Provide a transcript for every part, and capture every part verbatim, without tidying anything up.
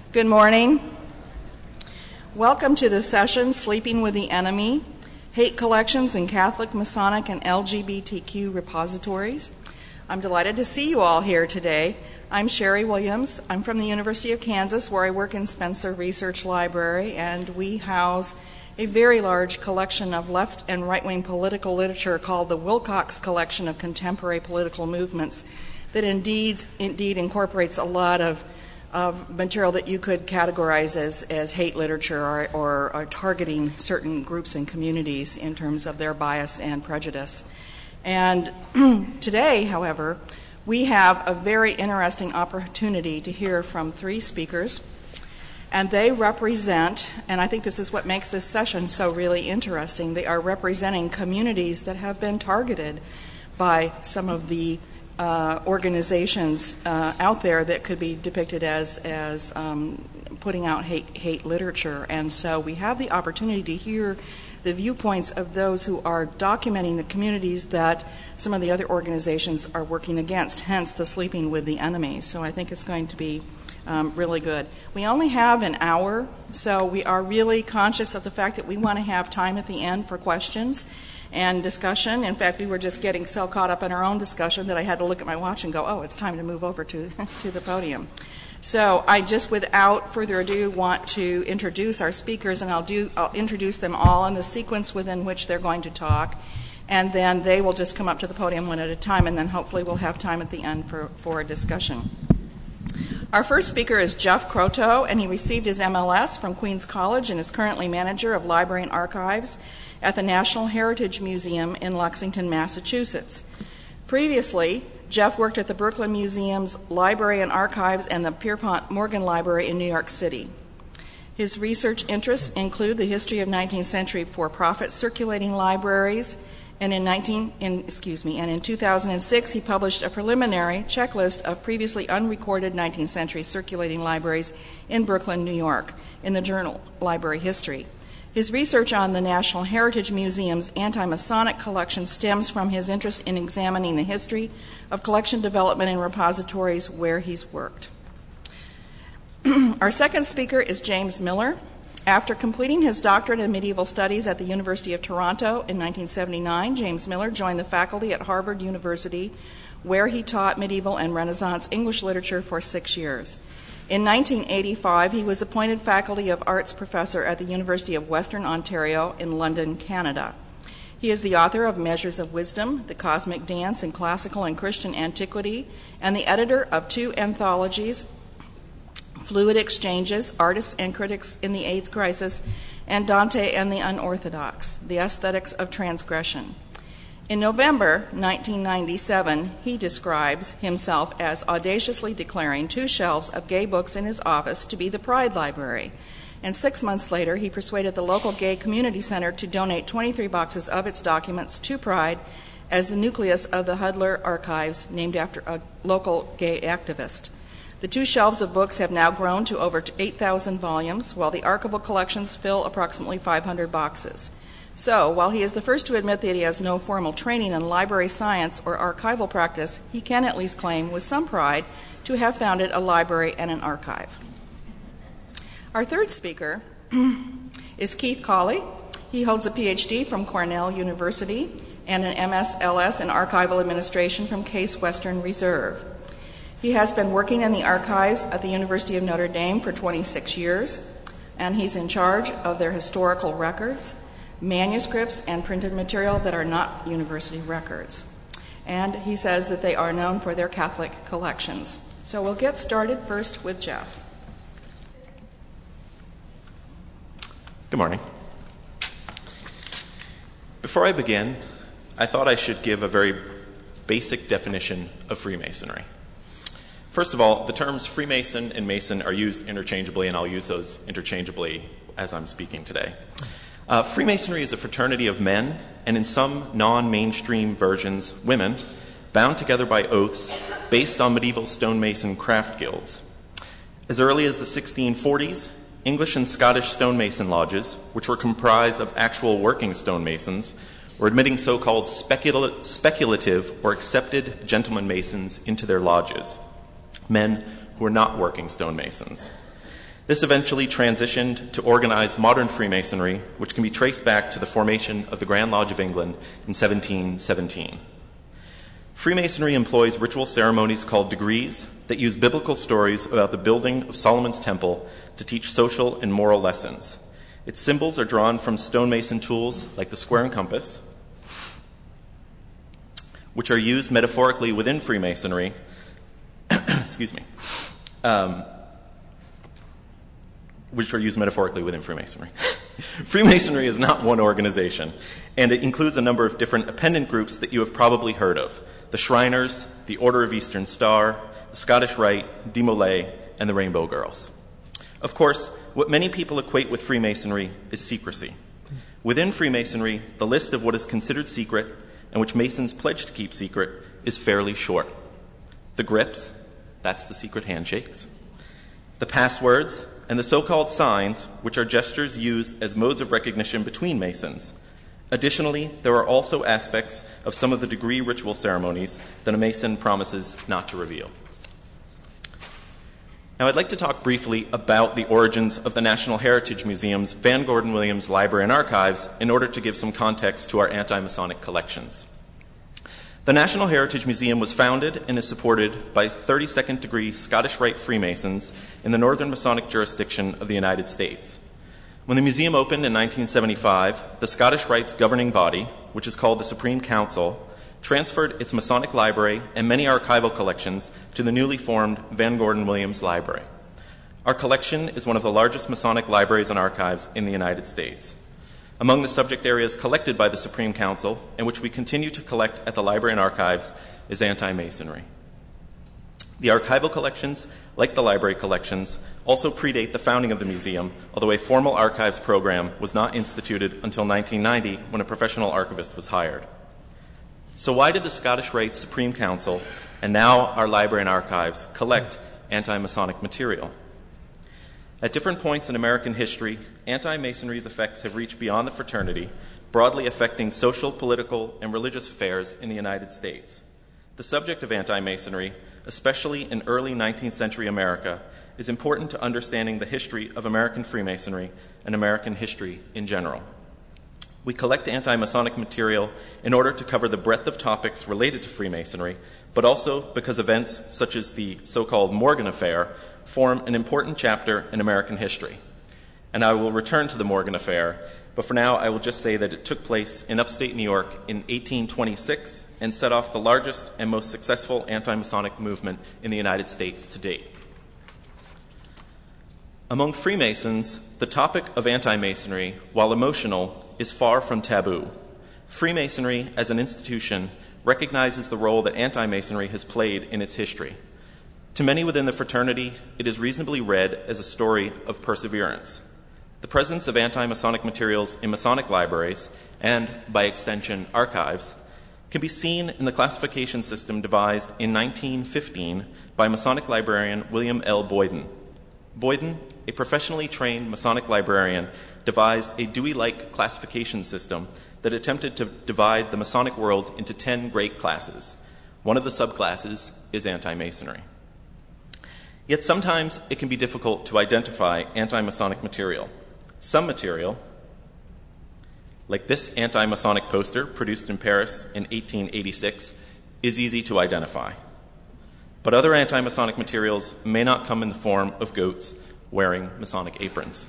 Good morning. Welcome to the session, Sleeping with the Enemy, Hate Collections in Catholic, Masonic, and L G B T Q Repositories. I'm delighted to see you all here today. I'm Sherry Williams. I'm from the University of Kansas, where I work in Spencer Research Library, and we house a very large collection of left and right-wing political literature called the Wilcox Collection of Contemporary Political Movements that indeed, indeed incorporates a lot of of material that you could categorize as, as hate literature or, or, or targeting certain groups and communities in terms of their bias and prejudice. And today, however, we have a very interesting opportunity to hear from three speakers, and they represent, and I think this is what makes this session so really interesting, they are representing communities that have been targeted by some of the Uh, organizations uh, out there that could be depicted as as um, putting out hate hate literature. And so we have the opportunity to hear the viewpoints of those who are documenting the communities that some of the other organizations are working against, hence the sleeping with the enemy. So I think it's going to be um, really good. We only have an hour, so we are really conscious of the fact that we want to have time at the end for questions and discussion. In fact, we were just getting so caught up in our own discussion that I had to look at my watch and go, oh, it's time to move over to, to the podium. So I just, without further ado, want to introduce our speakers, and I'll, do, I'll introduce them all in the sequence within which they're going to talk, and then they will just come up to the podium one at a time, and then hopefully we'll have time at the end for, for a discussion. Our first speaker is Jeff Croteau, and he received his M L S from Queens College and is currently manager of Library and Archives at the National Heritage Museum in Lexington, Massachusetts. Previously, Jeff worked at the Brooklyn Museum's Library and Archives and the Pierpont Morgan Library in New York City. His research interests include the history of nineteenth century for-profit circulating libraries, and in nineteen in, excuse me, and in two thousand six he published a preliminary checklist of previously unrecorded nineteenth century circulating libraries in Brooklyn, New York, in the journal Library History. His research on the National Heritage Museum's anti-Masonic collection stems from his interest in examining the history of collection development in repositories where he's worked. Our second speaker is James Miller. After completing his doctorate in medieval studies at the University of Toronto in nineteen seventy-nine, James Miller joined the faculty at Harvard University, where he taught medieval and Renaissance English literature for six years. In nineteen eighty-five, he was appointed Faculty of Arts Professor at the University of Western Ontario in London, Canada. He is the author of Measures of Wisdom, The Cosmic Dance in Classical and Christian Antiquity, and the editor of two anthologies, Fluid Exchanges, Artists and Critics in the AIDS Crisis, and Dante and the Unorthodox, The Aesthetics of Transgression. In November nineteen ninety-seven, he describes himself as audaciously declaring two shelves of gay books in his office to be the Pride Library. And six months later, he persuaded the local gay community center to donate twenty-three boxes of its documents to Pride as the nucleus of the Hudler Archives, named after a local gay activist. The two shelves of books have now grown to over eight thousand volumes, while the archival collections fill approximately five hundred boxes. So, while he is the first to admit that he has no formal training in library science or archival practice, he can at least claim with some pride to have founded a library and an archive. Our third speaker is Keith Cawley. He holds a P H D from Cornell University and an M S L S in Archival Administration from Case Western Reserve. He has been working in the archives at the University of Notre Dame for twenty-six years, and he's in charge of their historical records, manuscripts, and printed material that are not university records. And he says that they are known for their Catholic collections. So we'll get started first with Jeff. Good morning. Before I begin, I thought I should give a very basic definition of Freemasonry. First of all, the terms Freemason and Mason are used interchangeably, and I'll use those interchangeably as I'm speaking today. Uh, Freemasonry is a fraternity of men, and in some non-mainstream versions, women, bound together by oaths based on medieval stonemason craft guilds. As early as the sixteen forties, English and Scottish stonemason lodges, which were comprised of actual working stonemasons, were admitting so-called specula- speculative or accepted gentleman masons into their lodges, men who were not working stonemasons. This eventually transitioned to organize modern Freemasonry, which can be traced back to the formation of the Grand Lodge of England in seventeen seventeen. Freemasonry employs ritual ceremonies called degrees that use biblical stories about the building of Solomon's temple to teach social and moral lessons. Its symbols are drawn from stonemason tools like the square and compass, which are used metaphorically within Freemasonry. excuse me. Um, which are used metaphorically within Freemasonry. Freemasonry is not one organization, and it includes a number of different appendant groups that you have probably heard of: the Shriners, the Order of Eastern Star, the Scottish Rite, De Molay, and the Rainbow Girls. Of course, what many people equate with Freemasonry is secrecy. Within Freemasonry, the list of what is considered secret and which Masons pledge to keep secret is fairly short. The grips, that's the secret handshakes. The passwords, and the so-called signs, which are gestures used as modes of recognition between Masons. Additionally, there are also aspects of some of the degree ritual ceremonies that a Mason promises not to reveal. Now, I'd like to talk briefly about the origins of the National Heritage Museum's Van Gordon Williams Library and Archives in order to give some context to our anti-Masonic collections. The National Heritage Museum was founded and is supported by thirty-second degree Scottish Rite Freemasons in the Northern Masonic jurisdiction of the United States. When the museum opened in nineteen seventy-five, the Scottish Rite's governing body, which is called the Supreme Council, transferred its Masonic library and many archival collections to the newly formed Van Gordon Williams Library. Our collection is one of the largest Masonic libraries and archives in the United States. Among the subject areas collected by the Supreme Council, and which we continue to collect at the library and archives, is anti-Masonry. The archival collections, like the library collections, also predate the founding of the museum, although a formal archives program was not instituted until nineteen ninety when a professional archivist was hired. So why did the Scottish Rite Supreme Council, and now our library and archives, collect anti-Masonic material? At different points in American history, anti-Masonry's effects have reached beyond the fraternity, broadly affecting social, political, and religious affairs in the United States. The subject of anti-Masonry, especially in early nineteenth century America, is important to understanding the history of American Freemasonry and American history in general. We collect anti-Masonic material in order to cover the breadth of topics related to Freemasonry, but also because events such as the so-called Morgan Affair form an important chapter in American history. And I will return to the Morgan Affair, but for now I will just say that it took place in upstate New York in eighteen twenty-six and set off the largest and most successful anti-Masonic movement in the United States to date. Among Freemasons, the topic of anti-Masonry, while emotional, is far from taboo. Freemasonry, as an institution, recognizes the role that anti-Masonry has played in its history. To many within the fraternity, it is reasonably read as a story of perseverance. The presence of anti-Masonic materials in Masonic libraries, and, by extension, archives, can be seen in the classification system devised in nineteen fifteen by Masonic librarian William L. Boyden. Boyden, a professionally trained Masonic librarian, devised a Dewey-like classification system that attempted to divide the Masonic world into ten great classes. One of the subclasses is anti-Masonry. Yet sometimes it can be difficult to identify anti-Masonic material. Some material, like this anti-Masonic poster produced in Paris in eighteen eighty-six, is easy to identify. But other anti-Masonic materials may not come in the form of goats wearing Masonic aprons.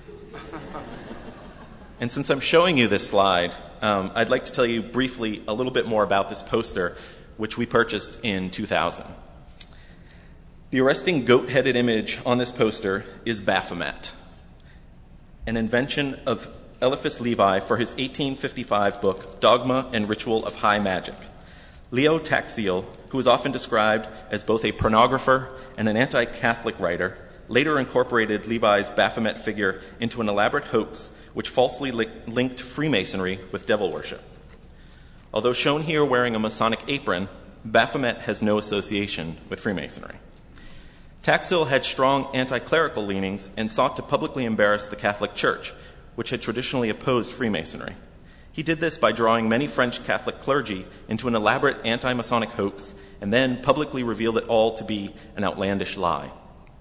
And since I'm showing you this slide, um, I'd like to tell you briefly a little bit more about this poster, which we purchased in two thousand. The arresting goat-headed image on this poster is Baphomet, an invention of Eliphas Levi for his eighteen fifty-five book, Dogma and Ritual of High Magic. Leo Taxiel, who is often described as both a pornographer and an anti-Catholic writer, later incorporated Levi's Baphomet figure into an elaborate hoax which falsely li- linked Freemasonry with devil worship. Although shown here wearing a Masonic apron, Baphomet has no association with Freemasonry. Taxiel had strong anti-clerical leanings and sought to publicly embarrass the Catholic Church, which had traditionally opposed Freemasonry. He did this by drawing many French Catholic clergy into an elaborate anti-Masonic hoax and then publicly revealed it all to be an outlandish lie.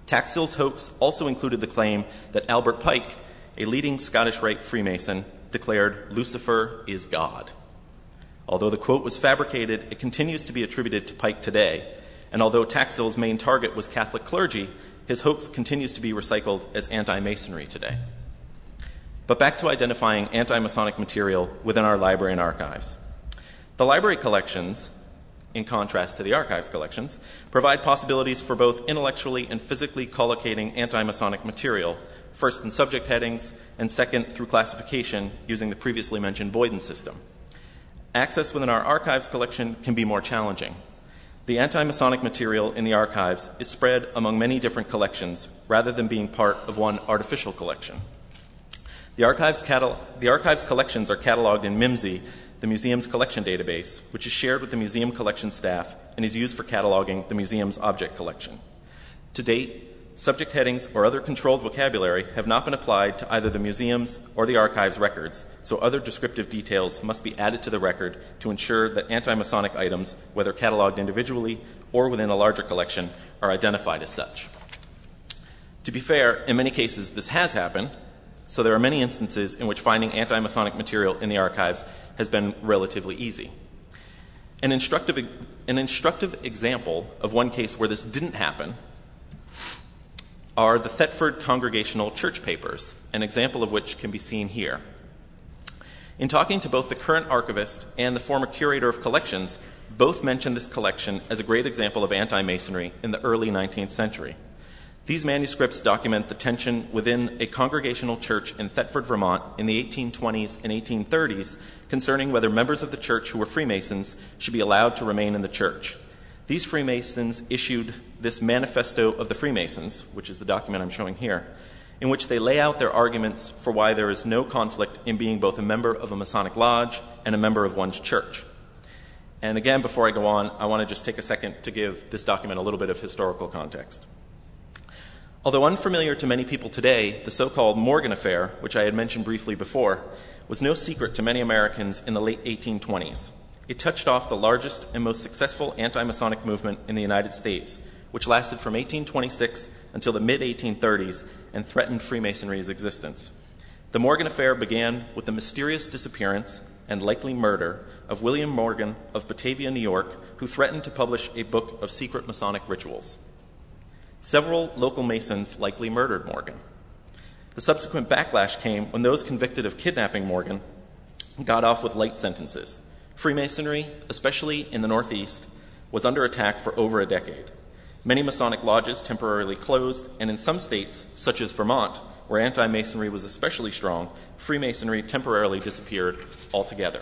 Taxill's hoax also included the claim that Albert Pike, a leading Scottish Rite Freemason, declared, "Lucifer is God." Although the quote was fabricated, it continues to be attributed to Pike today, and although Taxill's main target was Catholic clergy, his hoax continues to be recycled as anti-Masonry today. But back to identifying anti-Masonic material within our library and archives. The library collections, in contrast to the archives collections, provide possibilities for both intellectually and physically collocating anti-Masonic material, first in subject headings, and second through classification using the previously mentioned Boyden system. Access within our archives collection can be more challenging. The anti-Masonic material in the archives is spread among many different collections rather than being part of one artificial collection. The archives, catal- the archives collections are cataloged in MIMSI, the museum's collection database, which is shared with the museum collection staff and is used for cataloging the museum's object collection. To date, subject headings or other controlled vocabulary have not been applied to either the museum's or the archives records, so other descriptive details must be added to the record to ensure that anti-Masonic items, whether cataloged individually or within a larger collection, are identified as such. To be fair, in many cases this has happened, so there are many instances in which finding anti-Masonic material in the archives has been relatively easy. An instructive, an instructive example of one case where this didn't happen are the Thetford Congregational Church Papers, an example of which can be seen here. In talking to both the current archivist and the former curator of collections, both mentioned this collection as a great example of anti-Masonry in the early nineteenth century. These manuscripts document the tension within a Congregational church in Thetford, Vermont in the eighteen twenties and eighteen thirties concerning whether members of the church who were Freemasons should be allowed to remain in the church. These Freemasons issued this Manifesto of the Freemasons, which is the document I'm showing here, in which they lay out their arguments for why there is no conflict in being both a member of a Masonic lodge and a member of one's church. And again, before I go on, I want to just take a second to give this document a little bit of historical context. Although unfamiliar to many people today, the so-called Morgan Affair, which I had mentioned briefly before, was no secret to many Americans in the late eighteen twenties. It touched off the largest and most successful anti-Masonic movement in the United States, which lasted from eighteen twenty-six until the mid eighteen thirties and threatened Freemasonry's existence. The Morgan Affair began with the mysterious disappearance and likely murder of William Morgan of Batavia, New York, who threatened to publish a book of secret Masonic rituals. Several local Masons likely murdered Morgan. The subsequent backlash came when those convicted of kidnapping Morgan got off with light sentences. Freemasonry, especially in the Northeast, was under attack for over a decade. Many Masonic lodges temporarily closed, and in some states, such as Vermont, where anti-Masonry was especially strong, Freemasonry temporarily disappeared altogether.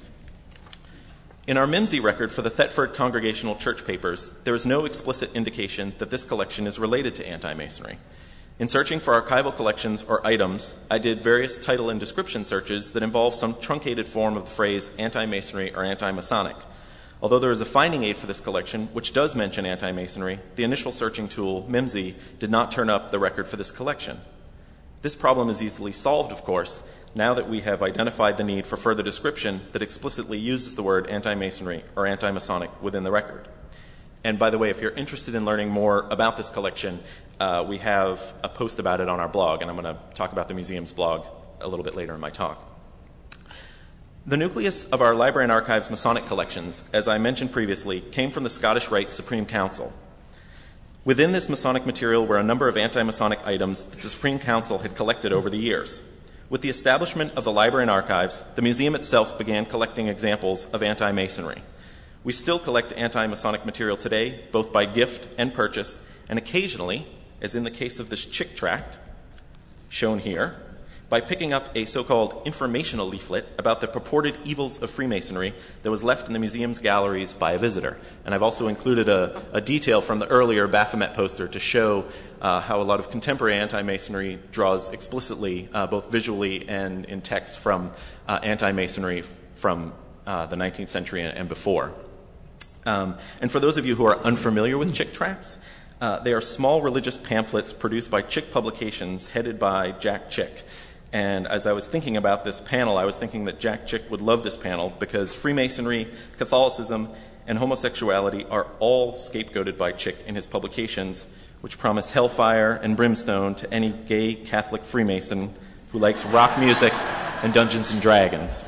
In our MIMSI record for the Thetford Congregational Church Papers, there is no explicit indication that this collection is related to anti-Masonry. In searching for archival collections or items, I did various title and description searches that involve some truncated form of the phrase anti-Masonry or anti-Masonic. Although there is a finding aid for this collection, which does mention anti-Masonry, the initial searching tool, MIMSI, did not turn up the record for this collection. This problem is easily solved, of course, now that we have identified the need for further description that explicitly uses the word anti-Masonry or anti-Masonic within the record. And by the way, if you're interested in learning more about this collection, uh, we have a post about it on our blog, and I'm going to talk about the museum's blog a little bit later in my talk. The nucleus of our Library and Archives Masonic collections, as I mentioned previously, came from the Scottish Rite Supreme Council. Within this Masonic material were a number of anti-Masonic items that the Supreme Council had collected over the years. With the establishment of the Library and Archives, the museum itself began collecting examples of anti-Masonry. We still collect anti-Masonic material today, both by gift and purchase, and occasionally, as in the case of this Chick tract, shown here, by picking up a so-called informational leaflet about the purported evils of Freemasonry that was left in the museum's galleries by a visitor. And I've also included a, a detail from the earlier Baphomet poster to show uh, how a lot of contemporary anti-Masonry draws explicitly, uh, both visually and in text, from uh, anti-Masonry from uh, the nineteenth century and, and before. Um, and for those of you who are unfamiliar with Chick tracts, uh, they are small religious pamphlets produced by Chick Publications, headed by Jack Chick. And as I was thinking about this panel, I was thinking that Jack Chick would love this panel because Freemasonry, Catholicism, and homosexuality are all scapegoated by Chick in his publications, which promise hellfire and brimstone to any gay Catholic Freemason who likes rock music and Dungeons and Dragons.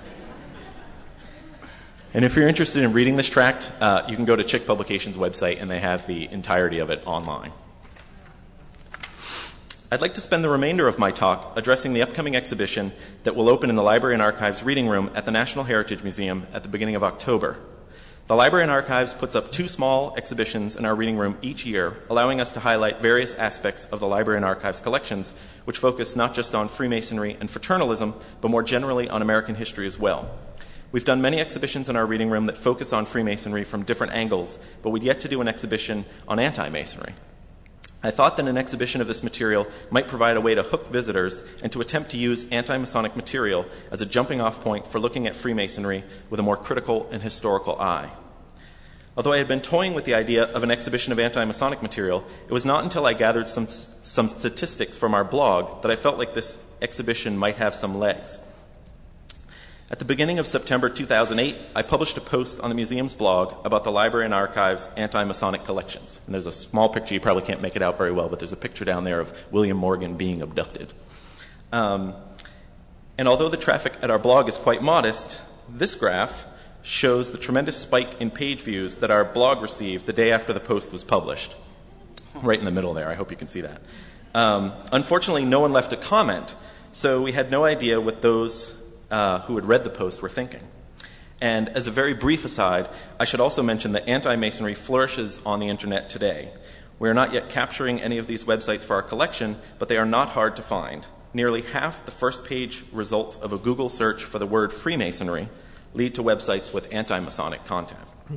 And if you're interested in reading this tract, uh, you can go to Chick Publications' website, and they have the entirety of it online. I'd like to spend the remainder of my talk addressing the upcoming exhibition that will open in the Library and Archives Reading Room at the National Heritage Museum at the beginning of October. The Library and Archives puts up two small exhibitions in our reading room each year, allowing us to highlight various aspects of the Library and Archives collections, which focus not just on Freemasonry and fraternalism, but more generally on American history as well. We've done many exhibitions in our reading room that focus on Freemasonry from different angles, but we'd yet to do an exhibition on anti-Masonry. I thought that an exhibition of this material might provide a way to hook visitors and to attempt to use anti-Masonic material as a jumping-off point for looking at Freemasonry with a more critical and historical eye. Although I had been toying with the idea of an exhibition of anti-Masonic material, it was not until I gathered some, some statistics from our blog that I felt like this exhibition might have some legs. At the beginning of September two thousand eight, I published a post on the museum's blog about the Library and Archives anti-Masonic collections. And there's a small picture, you probably can't make it out very well, but there's a picture down there of William Morgan being abducted. Um, and although the traffic at our blog is quite modest, this graph shows the tremendous spike in page views that our blog received the day after the post was published. Right in the middle there, I hope you can see that. Um, unfortunately, no one left a comment, so we had no idea what those uh, who had read the post were thinking. And as a very brief aside, I should also mention that anti-Masonry flourishes on the internet today. We are not yet capturing any of these websites for our collection, but they are not hard to find. Nearly half the first page results of a Google search for the word Freemasonry lead to websites with anti-Masonic content.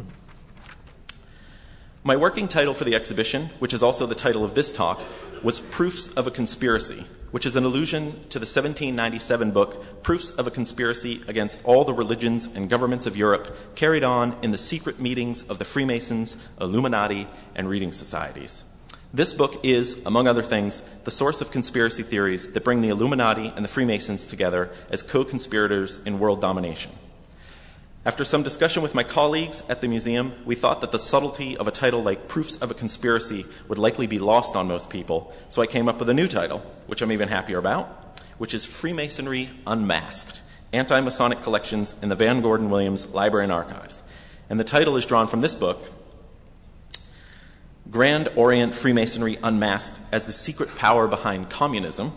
My working title for the exhibition, which is also the title of this talk, was Proofs of a Conspiracy, which is an allusion to the seventeen ninety-seven book Proofs of a Conspiracy Against All the Religions and Governments of Europe, carried on in the secret meetings of the Freemasons, Illuminati, and reading societies. This book is, among other things, the source of conspiracy theories that bring the Illuminati and the Freemasons together as co-conspirators in world domination. After some discussion with my colleagues at the museum, we thought that the subtlety of a title like Proofs of a Conspiracy would likely be lost on most people, so I came up with a new title, which I'm even happier about, which is Freemasonry Unmasked, Anti-Masonic Collections in the Van Gordon Williams Library and Archives. And the title is drawn from this book, Grand Orient Freemasonry Unmasked as the Secret Power Behind Communism.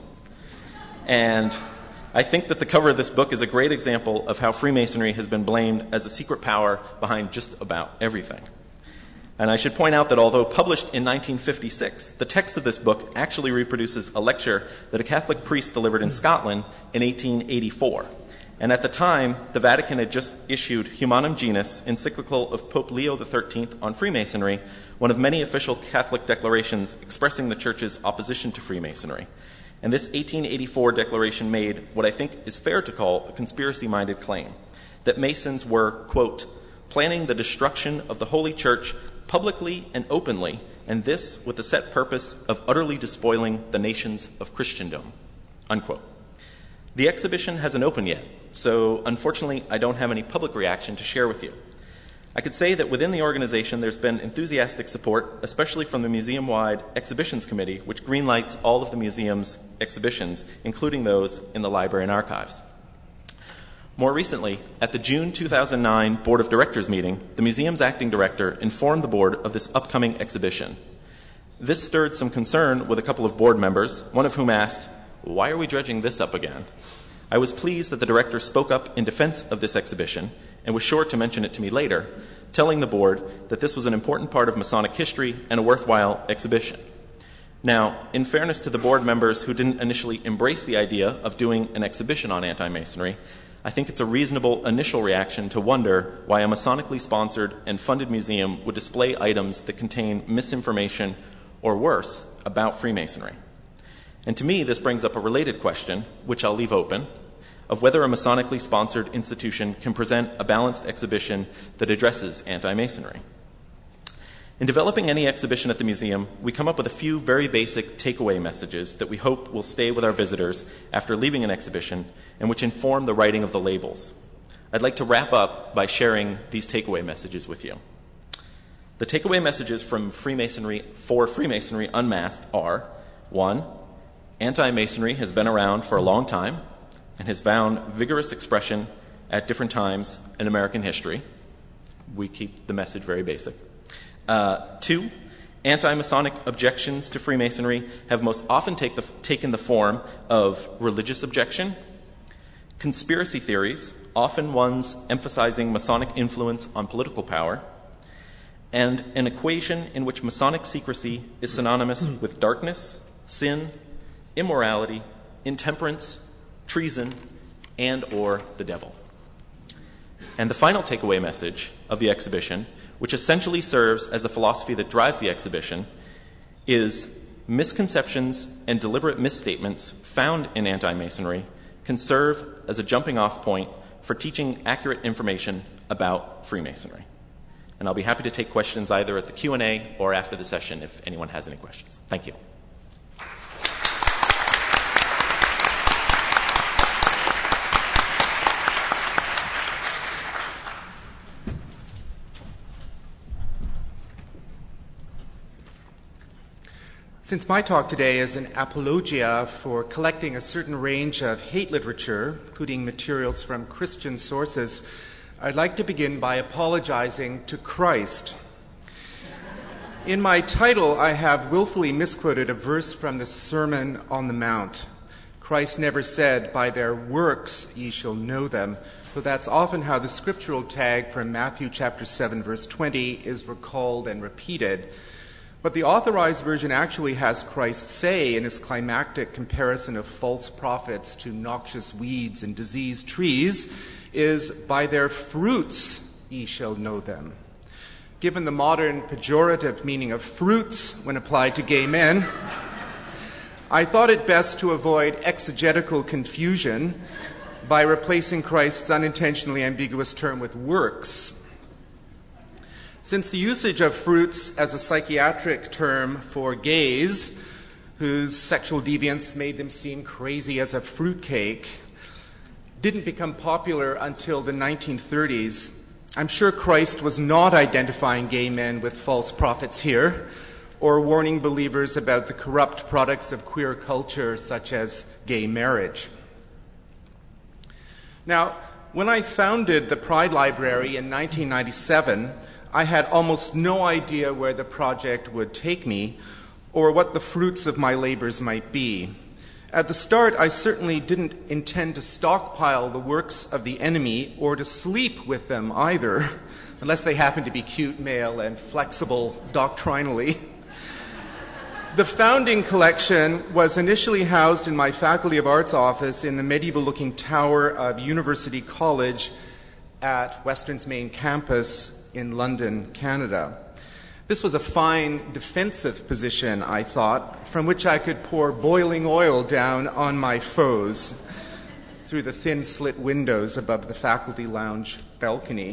And I think that the cover of this book is a great example of how Freemasonry has been blamed as the secret power behind just about everything. And I should point out that although published in nineteen fifty-six, the text of this book actually reproduces a lecture that a Catholic priest delivered in Scotland in eighteen eighty-four. And at the time, the Vatican had just issued Humanum Genus, encyclical of Pope Leo the thirteenth on Freemasonry, one of many official Catholic declarations expressing the Church's opposition to Freemasonry. And this eighteen eighty-four declaration made what I think is fair to call a conspiracy-minded claim, that Masons were, quote, planning the destruction of the Holy Church publicly and openly, and this with the set purpose of utterly despoiling the nations of Christendom, unquote. The exhibition hasn't opened yet, so unfortunately I don't have any public reaction to share with you. I could say that within the organization there's been enthusiastic support, especially from the museum-wide Exhibitions Committee, which greenlights all of the museum's exhibitions, including those in the Library and Archives. More recently, at the June two thousand nine Board of Directors meeting, the museum's acting director informed the board of this upcoming exhibition. This stirred some concern with a couple of board members, one of whom asked, "Why are we dredging this up again?" I was pleased that the director spoke up in defense of this exhibition and was sure to mention it to me later, telling the board that this was an important part of Masonic history and a worthwhile exhibition. Now, in fairness to the board members who didn't initially embrace the idea of doing an exhibition on anti-Masonry, I think it's a reasonable initial reaction to wonder why a Masonically sponsored and funded museum would display items that contain misinformation or worse about Freemasonry. And to me, this brings up a related question, which I'll leave open, of whether a Masonically sponsored institution can present a balanced exhibition that addresses anti-Masonry. In developing any exhibition at the museum, we come up with a few very basic takeaway messages that we hope will stay with our visitors after leaving an exhibition and which inform the writing of the labels. I'd like to wrap up by sharing these takeaway messages with you. The takeaway messages from Freemasonry for Freemasonry Unmasked are, one, anti-Masonry has been around for a long time and has found vigorous expression at different times in American history. We keep the message very basic. Uh, two, anti-Masonic objections to Freemasonry have most often take the, taken the form of religious objection, conspiracy theories, often ones emphasizing Masonic influence on political power, and an equation in which Masonic secrecy is synonymous with darkness, sin, immorality, intemperance, treason, and or the devil. And the final takeaway message of the exhibition, which essentially serves as the philosophy that drives the exhibition, is misconceptions and deliberate misstatements found in anti-Masonry can serve as a jumping-off point for teaching accurate information about Freemasonry. And I'll be happy to take questions either at the Q and A or after the session if anyone has any questions. Thank you. Since my talk today is an apologia for collecting a certain range of hate literature, including materials from Christian sources, I'd like to begin by apologizing to Christ. In my title, I have willfully misquoted a verse from the Sermon on the Mount. Christ never said, "By their works ye shall know them," though that's often how the scriptural tag from Matthew chapter seven, verse twenty is recalled and repeated. But the authorized version actually has Christ say in its climactic comparison of false prophets to noxious weeds and diseased trees is, "By their fruits ye shall know them." Given the modern pejorative meaning of fruits when applied to gay men, I thought it best to avoid exegetical confusion by replacing Christ's unintentionally ambiguous term with works. Since the usage of fruits as a psychiatric term for gays, whose sexual deviance made them seem crazy as a fruitcake, didn't become popular until the nineteen thirties, I'm sure Christ was not identifying gay men with false prophets here, or warning believers about the corrupt products of queer culture, such as gay marriage. Now, when I founded the Pride Library in nineteen ninety-seven, I had almost no idea where the project would take me or what the fruits of my labors might be. At the start, I certainly didn't intend to stockpile the works of the enemy or to sleep with them either, unless they happened to be cute, male, and flexible doctrinally. The founding collection was initially housed in my Faculty of Arts office in the medieval-looking tower of University College at Western's main campus in London, Canada. This was a fine defensive position, I thought, from which I could pour boiling oil down on my foes through the thin slit windows above the faculty lounge balcony.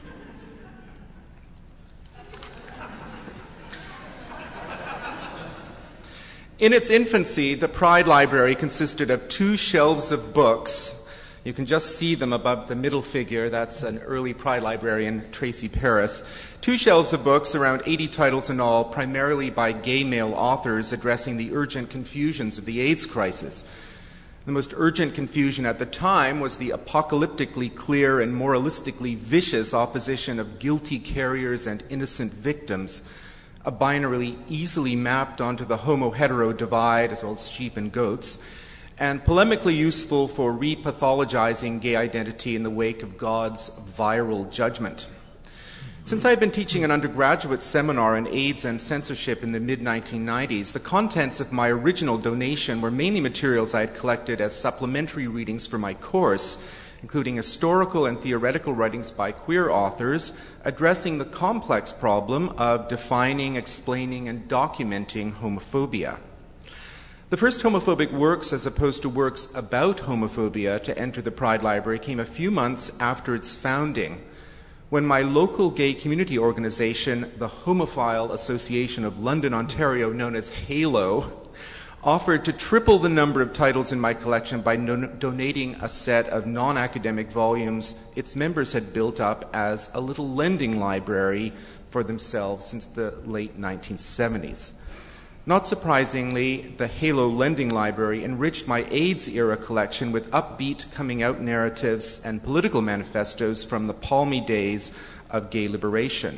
In its infancy, the Pride Library consisted of two shelves of books. You can just see them above the middle figure. That's an early Pride librarian, Tracy Paris. Two shelves of books, around eighty titles in all, primarily by gay male authors addressing the urgent confusions of the AIDS crisis. The most urgent confusion at the time was the apocalyptically clear and moralistically vicious opposition of guilty carriers and innocent victims, a binary easily mapped onto the homo-hetero divide, as well as sheep and goats, and polemically useful for repathologizing gay identity in the wake of God's viral judgment. Since I had been teaching an undergraduate seminar on AIDS and censorship in the mid nineteen nineties, the contents of my original donation were mainly materials I had collected as supplementary readings for my course, including historical and theoretical writings by queer authors addressing the complex problem of defining, explaining, and documenting homophobia. The first homophobic works, as opposed to works about homophobia, to enter the Pride Library came a few months after its founding, when my local gay community organization, the Homophile Association of London, Ontario, known as HALO, offered to triple the number of titles in my collection by don- donating a set of non-academic volumes its members had built up as a little lending library for themselves since the late nineteen seventies. Not surprisingly, the Halo Lending Library enriched my AIDS-era collection with upbeat coming-out narratives and political manifestos from the palmy days of gay liberation.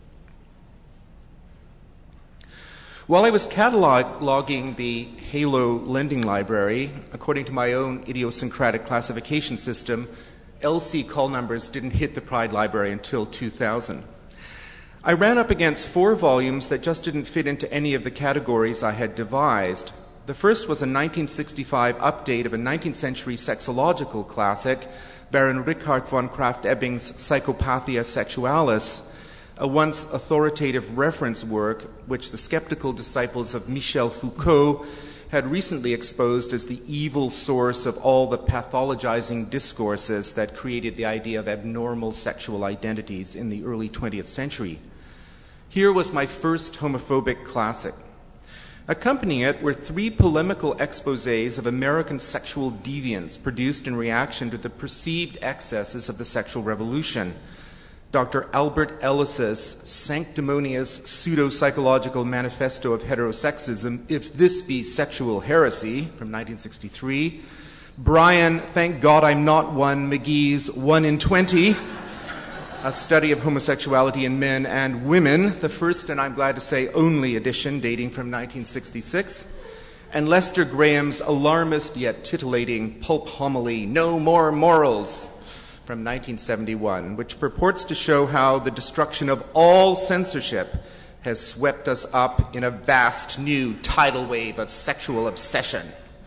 While I was cataloging the Halo Lending Library, according to my own idiosyncratic classification system, L C call numbers didn't hit the Pride Library until two thousand. I ran up against four volumes that just didn't fit into any of the categories I had devised. The first was a nineteen sixty-five update of a nineteenth century sexological classic, Baron Richard von Krafft-Ebing's Psychopathia Sexualis, a once authoritative reference work which the skeptical disciples of Michel Foucault had recently exposed as the evil source of all the pathologizing discourses that created the idea of abnormal sexual identities in the early twentieth century. Here was my first homophobic classic. Accompanying it were three polemical exposés of American sexual deviance produced in reaction to the perceived excesses of the sexual revolution. Doctor Albert Ellis's sanctimonious pseudo-psychological manifesto of heterosexism, If This Be Sexual Heresy, from nineteen sixty-three. Brian, Thank God I'm Not One, McGee's One in Twenty, a study of homosexuality in men and women, the first and I'm glad to say only edition dating from nineteen sixty-six. And Lester Graham's alarmist yet titillating pulp homily, No More Morals, from nineteen seventy-one, which purports to show how the destruction of all censorship has swept us up in a vast new tidal wave of sexual obsession.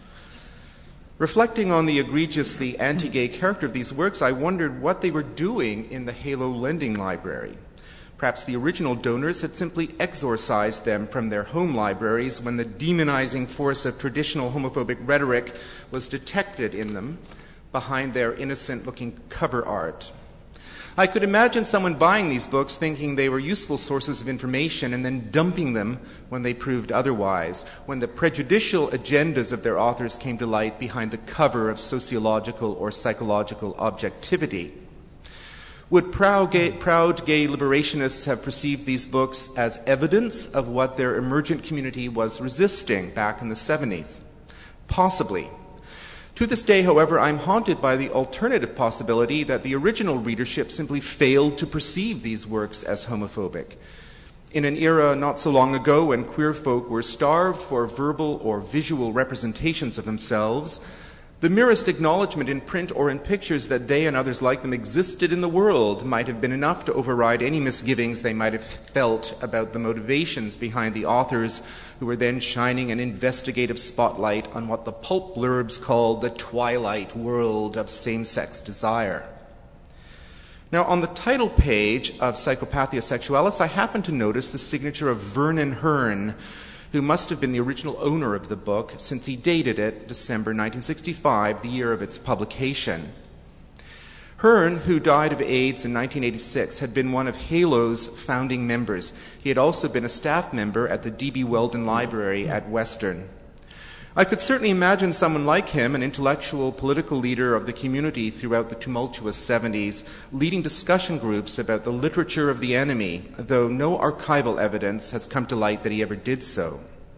Reflecting on the egregiously anti-gay character of these works, I wondered what they were doing in the Halo Lending Library. Perhaps the original donors had simply exorcised them from their home libraries when the demonizing force of traditional homophobic rhetoric was detected in them behind their innocent-looking cover art. I could imagine someone buying these books thinking they were useful sources of information and then dumping them when they proved otherwise, when the prejudicial agendas of their authors came to light behind the cover of sociological or psychological objectivity. Would proud gay, proud gay liberationists have perceived these books as evidence of what their emergent community was resisting back in the seventies? Possibly. To this day, however, I'm haunted by the alternative possibility that the original readership simply failed to perceive these works as homophobic. In an era not so long ago when queer folk were starved for verbal or visual representations of themselves, the merest acknowledgement in print or in pictures that they and others like them existed in the world might have been enough to override any misgivings they might have felt about the motivations behind the authors who were then shining an investigative spotlight on what the pulp blurbs called the twilight world of same-sex desire. Now, on the title page of Psychopathia Sexualis, I happened to notice the signature of Vernon Hearn, who must have been the original owner of the book, since he dated it December nineteen sixty-five, the year of its publication. Hearn, who died of AIDS in nineteen eighty-six, had been one of Halo's founding members. He had also been a staff member at the D B Weldon Library at Western. I could certainly imagine someone like him, an intellectual political leader of the community throughout the tumultuous seventies, leading discussion groups about the literature of the enemy, though no archival evidence has come to light that he ever did so.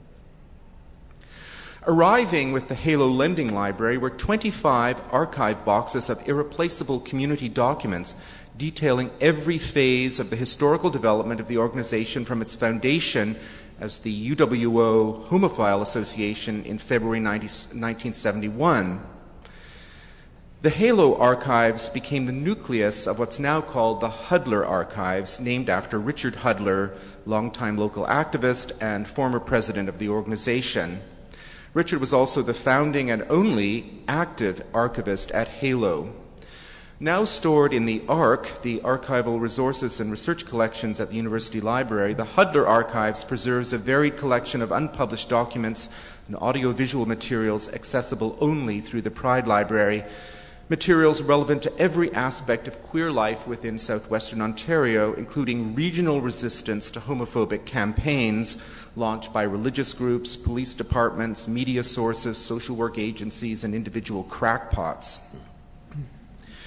Arriving with the Halo Lending Library were twenty-five archive boxes of irreplaceable community documents detailing every phase of the historical development of the organization from its foundation as the U W O Homophile Association in February nineteen seventy-one. The Halo Archives became the nucleus of what's now called the Hudler Archives, named after Richard Hudler, longtime local activist and former president of the organization. Richard was also the founding and only active archivist at Halo. Now stored in the ARC, the Archival Resources and Research Collections at the University Library, the Hudler Archives preserves a varied collection of unpublished documents and audiovisual materials accessible only through the Pride Library, materials relevant to every aspect of queer life within southwestern Ontario, including regional resistance to homophobic campaigns launched by religious groups, police departments, media sources, social work agencies, and individual crackpots.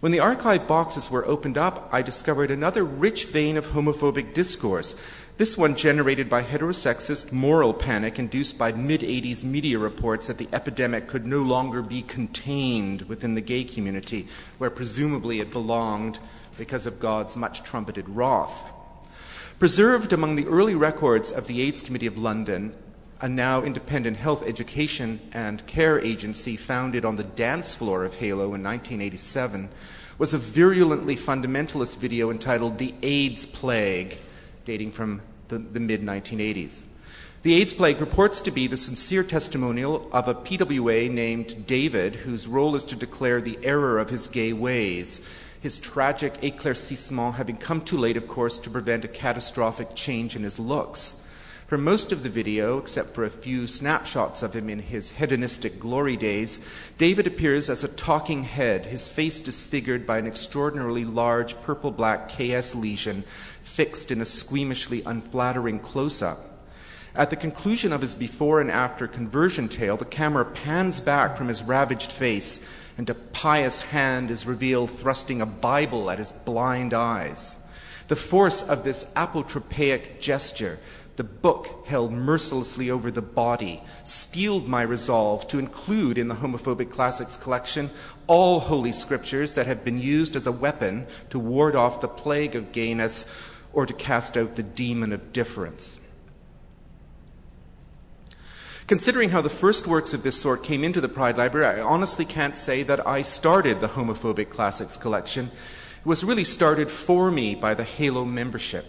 When the archive boxes were opened up, I discovered another rich vein of homophobic discourse, this one generated by heterosexist moral panic induced by mid-eighties media reports that the epidemic could no longer be contained within the gay community, where presumably it belonged because of God's much-trumpeted wrath. Preserved among the early records of the AIDS Committee of London, a now independent health education and care agency founded on the dance floor of Halo in nineteen eighty-seven, was a virulently fundamentalist video entitled The AIDS Plague, dating from the, the mid nineteen eighties. The AIDS Plague purports to be the sincere testimonial of a P W A named David, whose role is to declare the error of his gay ways, his tragic éclaircissement having come too late, of course, to prevent a catastrophic change in his looks. For most of the video, except for a few snapshots of him in his hedonistic glory days, David appears as a talking head, his face disfigured by an extraordinarily large purple-black K S lesion fixed in a squeamishly unflattering close-up. At the conclusion of his before and after conversion tale, the camera pans back from his ravaged face, and a pious hand is revealed thrusting a Bible at his blind eyes. The force of this apotropaic gesture, the book held mercilessly over the body, steeled my resolve to include in the Homophobic Classics collection all holy scriptures that have been used as a weapon to ward off the plague of gayness or to cast out the demon of difference. Considering how the first works of this sort came into the Pride Library, I honestly can't say that I started the Homophobic Classics collection. It was really started for me by the Halo membership.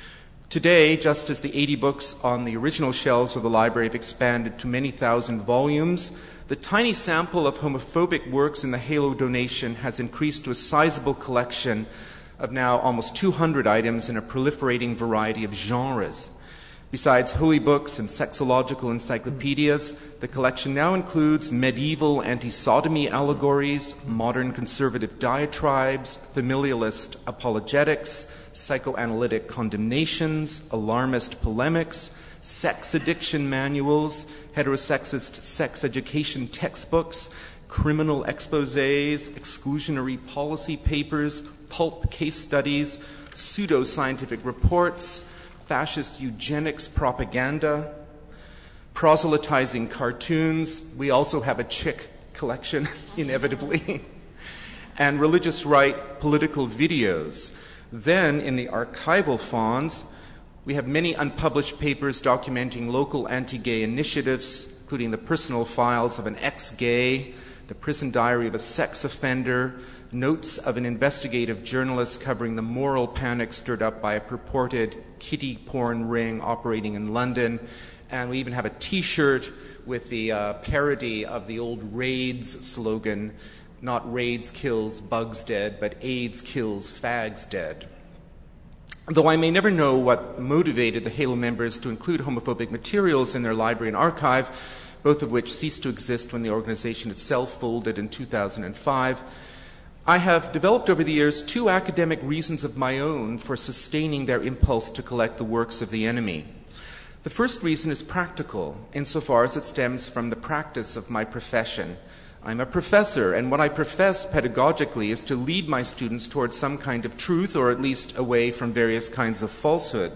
Today, just as the eighty books on the original shelves of the library have expanded to many thousand volumes, the tiny sample of homophobic works in the Halo donation has increased to a sizable collection of now almost two hundred items in a proliferating variety of genres. Besides holy books and sexological encyclopedias, the collection now includes medieval anti-sodomy allegories, modern conservative diatribes, familialist apologetics, psychoanalytic condemnations, alarmist polemics, sex addiction manuals, heterosexist sex education textbooks, criminal exposés, exclusionary policy papers, pulp case studies, pseudo-scientific reports, fascist eugenics propaganda, proselytizing cartoons. We also have a chick collection, inevitably, and religious right political videos. Then, in the archival fawns, we have many unpublished papers documenting local anti-gay initiatives, including the personal files of an ex-gay, the prison diary of a sex offender, notes of an investigative journalist covering the moral panic stirred up by a purported kiddie porn ring operating in London, and we even have a T-shirt with the uh, parody of the old AIDS slogan, not raids kills bugs dead, but AIDS kills fags dead. Though I may never know what motivated the Halo members to include homophobic materials in their library and archive, both of which ceased to exist when the organization itself folded in two thousand five, I have developed over the years two academic reasons of my own for sustaining their impulse to collect the works of the enemy. The first reason is practical, insofar as it stems from the practice of my profession. I'm a professor, and what I profess pedagogically is to lead my students towards some kind of truth, or at least away from various kinds of falsehood.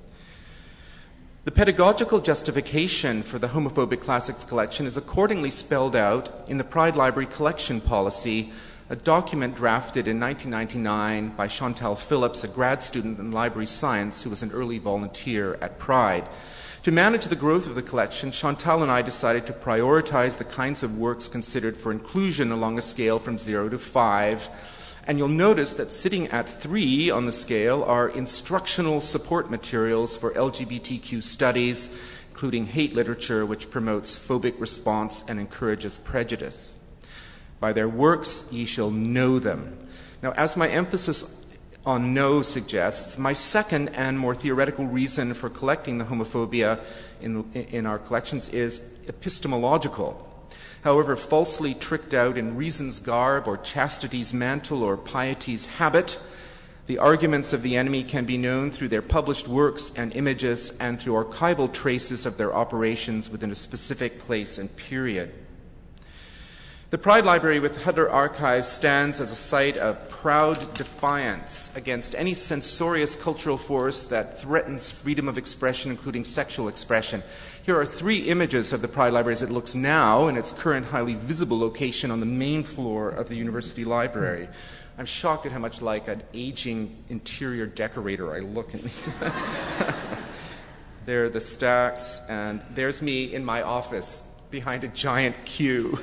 The pedagogical justification for the Homophobic Classics collection is accordingly spelled out in the Pride Library Collection Policy, a document drafted in nineteen ninety-nine by Chantal Phillips, a grad student in library science who was an early volunteer at Pride. To manage the growth of the collection, Chantal and I decided to prioritize the kinds of works considered for inclusion along a scale from zero to five. And you'll notice that sitting at three on the scale are instructional support materials for L G B T Q studies, including hate literature, which promotes phobic response and encourages prejudice. By their works ye shall know them. Now, as my emphasis on know suggests, my second and more theoretical reason for collecting the homophobia in, in our collections is epistemological. However falsely tricked out in reason's garb or chastity's mantle or piety's habit, the arguments of the enemy can be known through their published works and images and through archival traces of their operations within a specific place and period. The Pride Library with Hudler Archives stands as a site of proud defiance against any censorious cultural force that threatens freedom of expression, including sexual expression. Here are three images of the Pride Library as it looks now in its current highly visible location on the main floor of the University Library. I'm shocked at how much like an aging interior decorator I look in these. There are the stacks, and there's me in my office behind a giant queue.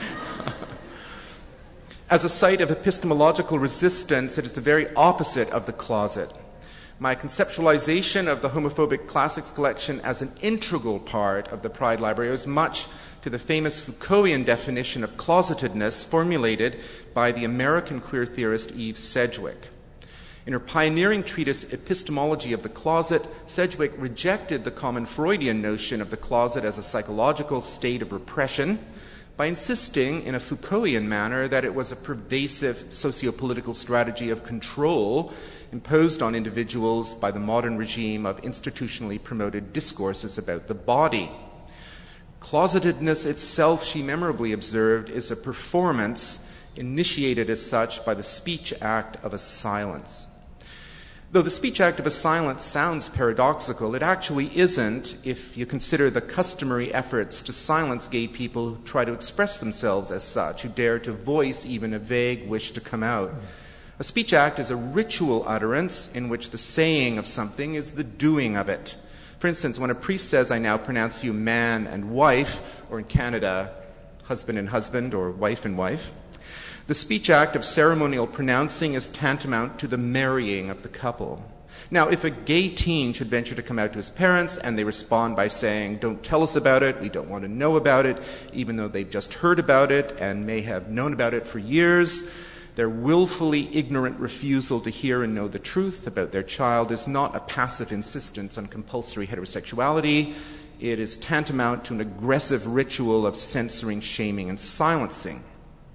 As a site of epistemological resistance, it is the very opposite of the closet. My conceptualization of the homophobic classics collection as an integral part of the Pride Library owes much to the famous Foucaultian definition of closetedness formulated by the American queer theorist Eve Sedgwick. In her pioneering treatise, Epistemology of the Closet, Sedgwick rejected the common Freudian notion of the closet as a psychological state of repression by insisting in a Foucaultian manner that it was a pervasive sociopolitical strategy of control imposed on individuals by the modern regime of institutionally promoted discourses about the body. Closetedness itself, she memorably observed, is a performance initiated as such by the speech act of a silence. Though the speech act of a silence sounds paradoxical, it actually isn't if you consider the customary efforts to silence gay people who try to express themselves as such, who dare to voice even a vague wish to come out. A speech act is a ritual utterance in which the saying of something is the doing of it. For instance, when a priest says, "I now pronounce you man and wife," or in Canada, husband and husband, or wife and wife, the speech act of ceremonial pronouncing is tantamount to the marrying of the couple. Now, if a gay teen should venture to come out to his parents and they respond by saying, "Don't tell us about it, we don't want to know about it," even though they've just heard about it and may have known about it for years, their willfully ignorant refusal to hear and know the truth about their child is not a passive insistence on compulsory heterosexuality. It is tantamount to an aggressive ritual of censoring, shaming, and silencing.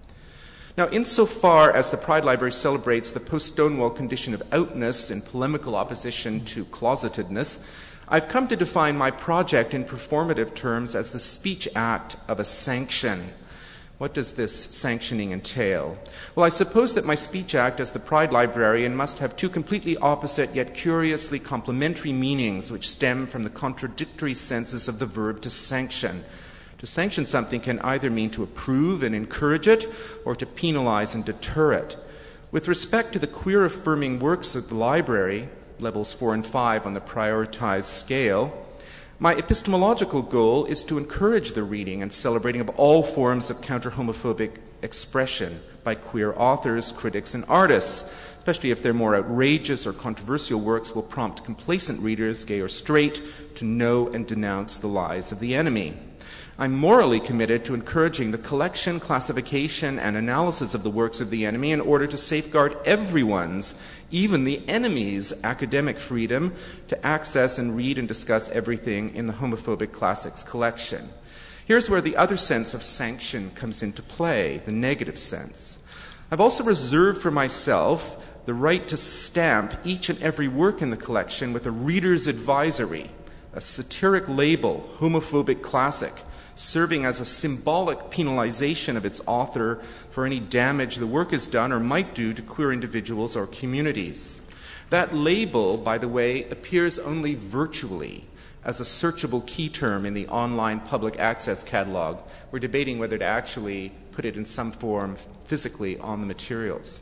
Now, insofar as the Pride Library celebrates the post-Stonewall condition of outness in polemical opposition to closetedness, I've come to define my project in performative terms as the speech act of a sanction. What does this sanctioning entail? Well, I suppose that my speech act as the Pride Librarian must have two completely opposite yet curiously complementary meanings which stem from the contradictory senses of the verb to sanction. To sanction something can either mean to approve and encourage it, or to penalize and deter it. With respect to the queer-affirming works of the library, levels four and five on the prioritized scale, my epistemological goal is to encourage the reading and celebrating of all forms of counter-homophobic expression by queer authors, critics, and artists, especially if their more outrageous or controversial works will prompt complacent readers, gay or straight, to know and denounce the lies of the enemy. I'm morally committed to encouraging the collection, classification, and analysis of the works of the enemy in order to safeguard everyone's, even the enemy's, academic freedom to access and read and discuss everything in the homophobic classics collection. Here's where the other sense of sanction comes into play, the negative sense. I've also reserved for myself the right to stamp each and every work in the collection with a reader's advisory, a satiric label, homophobic classic, serving as a symbolic penalization of its author for any damage the work has done or might do to queer individuals or communities. That label, by the way, appears only virtually as a searchable key term in the online public access catalog. We're debating whether to actually put it in some form physically on the materials.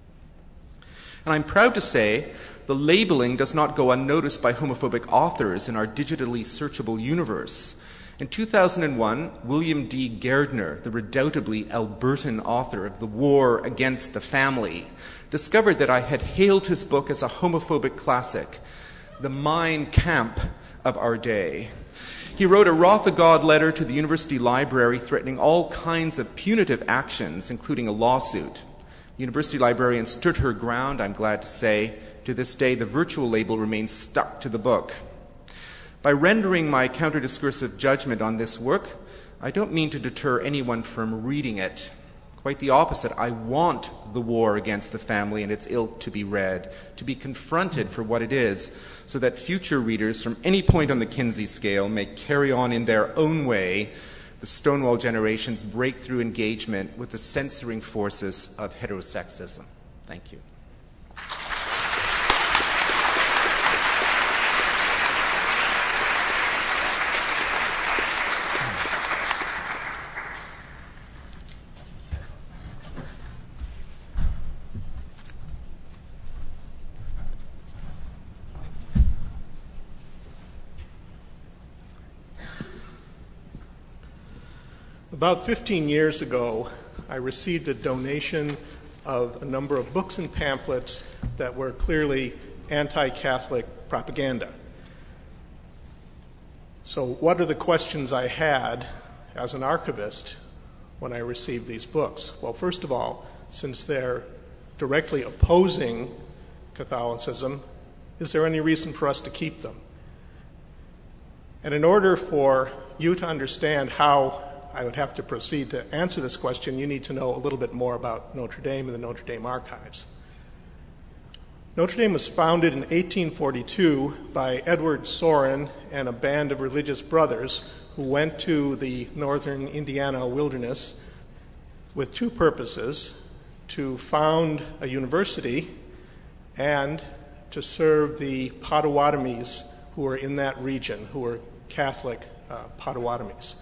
And I'm proud to say the labeling does not go unnoticed by homophobic authors in our digitally searchable universe. In two thousand one, William D. Gardner, the redoubtably Albertan author of The War Against the Family, discovered that I had hailed his book as a homophobic classic, the Mein Kampf of our day. He wrote a wrath of God letter to the University Library threatening all kinds of punitive actions, including a lawsuit. The University Librarian stood her ground, I'm glad to say. To this day, the virtual label remains stuck to the book. By rendering my counter-discursive judgment on this work, I don't mean to deter anyone from reading it. Quite the opposite. I want The War Against the Family and its ilk to be read, to be confronted for what it is, so that future readers from any point on the Kinsey scale may carry on in their own way the Stonewall generation's breakthrough engagement with the censoring forces of heterosexism. Thank you. About fifteen years ago, I received a donation of a number of books and pamphlets that were clearly anti-Catholic propaganda. So what are the questions I had as an archivist when I received these books? Well, first of all, since they're directly opposing Catholicism, is there any reason for us to keep them? And in order for you to understand how I would have to proceed to answer this question, you need to know a little bit more about Notre Dame and the Notre Dame archives. Notre Dame was founded in eighteen forty-two by Edward Sorin and a band of religious brothers who went to the northern Indiana wilderness with two purposes: to found a university and to serve the Potawatomis who were in that region, who were Catholic uh, Potawatomis.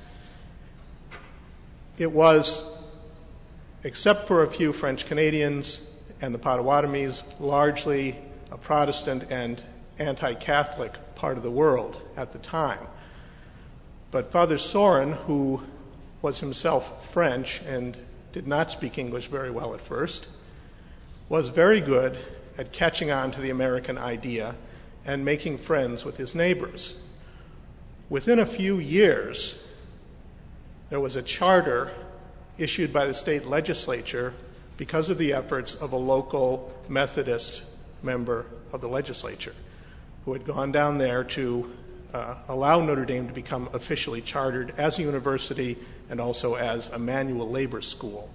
It was, except for a few French Canadians and the Potawatomis, largely a Protestant and anti-Catholic part of the world at the time. But Father Sorin, who was himself French and did not speak English very well at first, was very good at catching on to the American idea and making friends with his neighbors. Within a few years, there was a charter issued by the state legislature because of the efforts of a local Methodist member of the legislature who had gone down there to uh, allow Notre Dame to become officially chartered as a university and also as a manual labor school.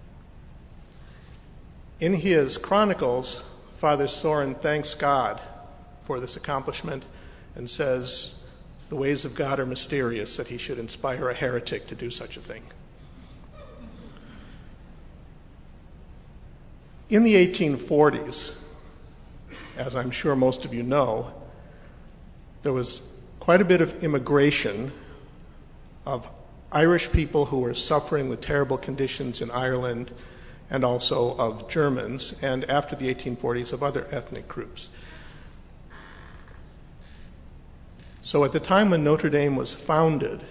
In his chronicles, Father Sorin thanks God for this accomplishment and says, "The ways of God are mysterious, that he should inspire a heretic to do such a thing." In the eighteen forties, as I'm sure most of you know, there was quite a bit of immigration of Irish people who were suffering the terrible conditions in Ireland, and also of Germans, and after the eighteen forties of other ethnic groups. So at the time when Notre Dame was founded,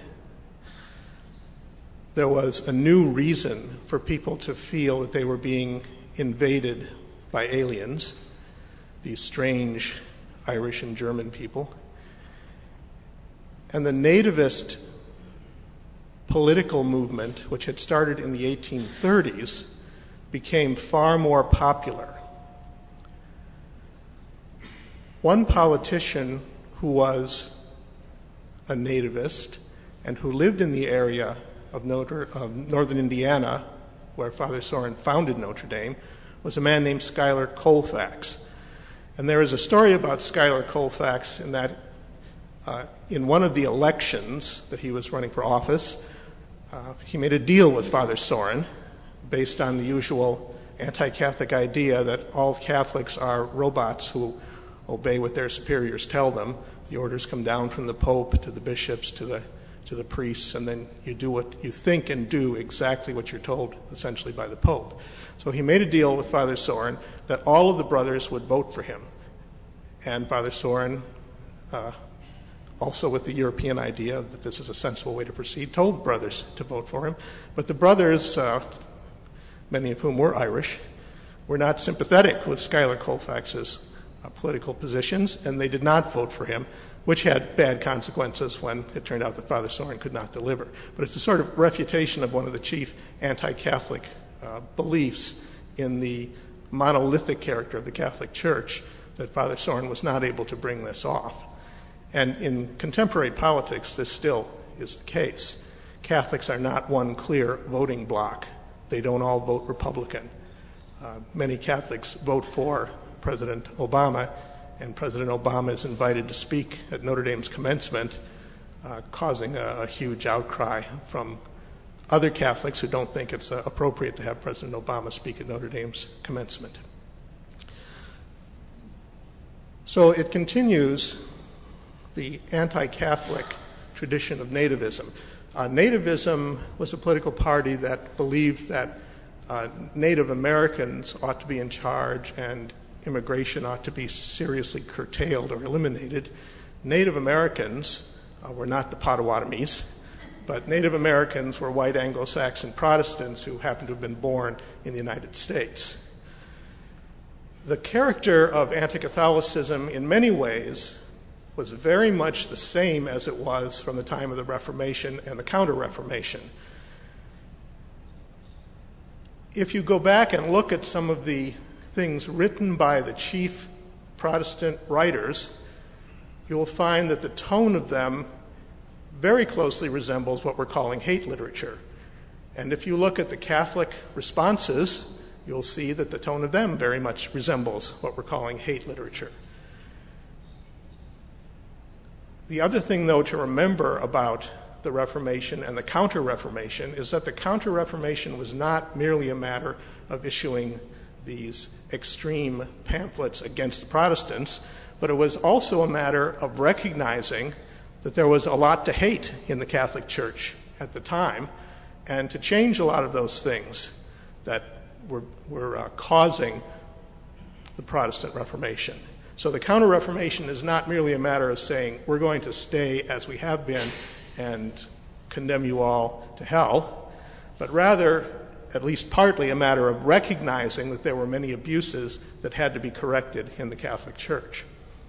there was a new reason for people to feel that they were being invaded by aliens, these strange Irish and German people. And the nativist political movement, which had started in the eighteen thirties, became far more popular. One politician who was a nativist and who lived in the area of, Notre, of northern Indiana, where Father Sorin founded Notre Dame, was a man named Schuyler Colfax. And there is a story about Schuyler Colfax in that uh, in one of the elections that he was running for office, uh, he made a deal with Father Sorin based on the usual anti-Catholic idea that all Catholics are robots who obey what their superiors tell them. The orders come down from the Pope to the bishops to the to the priests, and then you do what you think and do exactly what you're told, essentially, by the Pope. So he made a deal with Father Sorin that all of the brothers would vote for him. And Father Sorin, uh, also with the European idea that this is a sensible way to proceed, told the brothers to vote for him. But the brothers, uh, many of whom were Irish, were not sympathetic with Schuyler Colfax's uh, political positions, and they did not vote for him, which had bad consequences when it turned out that Father Sorin could not deliver. But it's a sort of refutation of one of the chief anti-Catholic uh, beliefs in the monolithic character of the Catholic Church, that Father Sorin was not able to bring this off. And in contemporary politics, this still is the case. Catholics are not one clear voting bloc. They don't all vote Republican. Uh, many Catholics vote for President Obama, and President Obama is invited to speak at Notre Dame's commencement uh, causing a, a huge outcry from other Catholics who don't think it's uh, appropriate to have President Obama speak at Notre Dame's commencement. So it continues the anti-Catholic tradition of nativism. Uh, nativism was a political party that believed that uh, Native Americans ought to be in charge and immigration ought to be seriously curtailed or eliminated. Native Americans uh, were not the Potawatomis, but Native Americans were white Anglo-Saxon Protestants who happened to have been born in the United States. The character of anti-Catholicism in many ways was very much the same as it was from the time of the Reformation and the Counter-Reformation. If you go back and look at some of the things written by the chief Protestant writers, you will find that the tone of them very closely resembles what we're calling hate literature. And if you look at the Catholic responses, you'll see that the tone of them very much resembles what we're calling hate literature. The other thing, though, to remember about the Reformation and the Counter-Reformation is that the Counter-Reformation was not merely a matter of issuing these extreme pamphlets against the Protestants, but it was also a matter of recognizing that there was a lot to hate in the Catholic Church at the time, and to change a lot of those things that were, were uh, causing the Protestant Reformation. So the Counter-Reformation is not merely a matter of saying, we're going to stay as we have been and condemn you all to hell, but rather, at least partly, a matter of recognizing that there were many abuses that had to be corrected in the Catholic Church.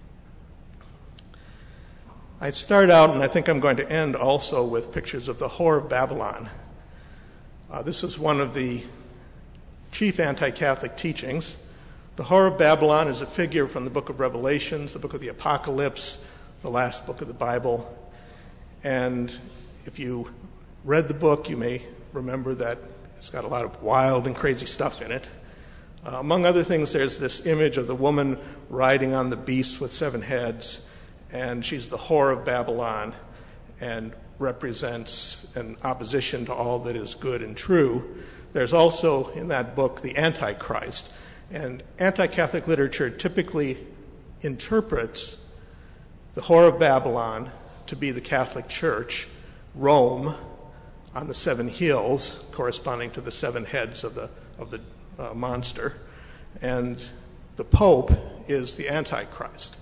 I start out, and I think I'm going to end also with pictures of the Whore of Babylon. Uh, this is one of the chief anti-Catholic teachings. The Whore of Babylon is a figure from the book of Revelations, the book of the Apocalypse, the last book of the Bible. And if you read the book, you may remember that it's got a lot of wild and crazy stuff in it. Uh, among other things, there's this image of the woman riding on the beast with seven heads, and she's the Whore of Babylon and represents an opposition to all that is good and true. There's also in that book the Antichrist. And anti-Catholic literature typically interprets the Whore of Babylon to be the Catholic Church, Rome on the seven hills, corresponding to the seven heads of the of the uh, monster, and the Pope is the Antichrist.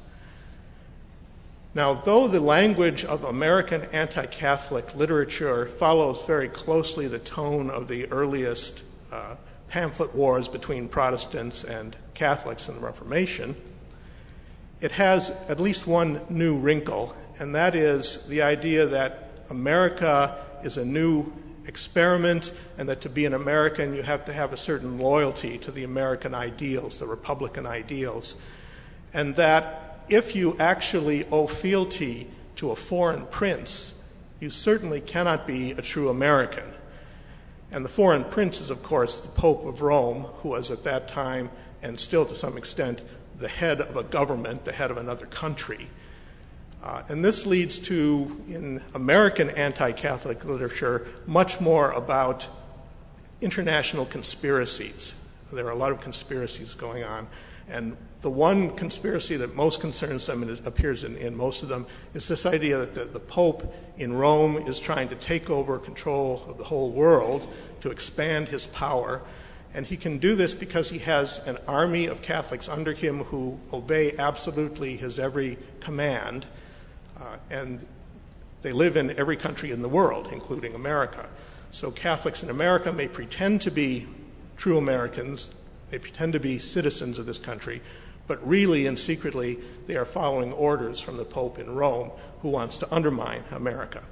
Now, though the language of American anti-Catholic literature follows very closely the tone of the earliest uh, pamphlet wars between Protestants and Catholics in the Reformation, it has at least one new wrinkle, and that is the idea that America is a new experiment, and that to be an American you have to have a certain loyalty to the American ideals, the Republican ideals, and that if you actually owe fealty to a foreign prince, you certainly cannot be a true American. And the foreign prince is, of course, the Pope of Rome, who was at that time, and still to some extent, the head of a government, the head of another country. Uh, and this leads to, in American anti-Catholic literature, much more about international conspiracies. There are a lot of conspiracies going on. And the one conspiracy that most concerns them and appears in, in most of them is this idea that the, the Pope in Rome is trying to take over control of the whole world to expand his power. And he can do this because he has an army of Catholics under him who obey absolutely his every command. Uh, and they live in every country in the world, including America. So Catholics in America may pretend to be true Americans, they pretend to be citizens of this country, but really and secretly they are following orders from the Pope in Rome, who wants to undermine America.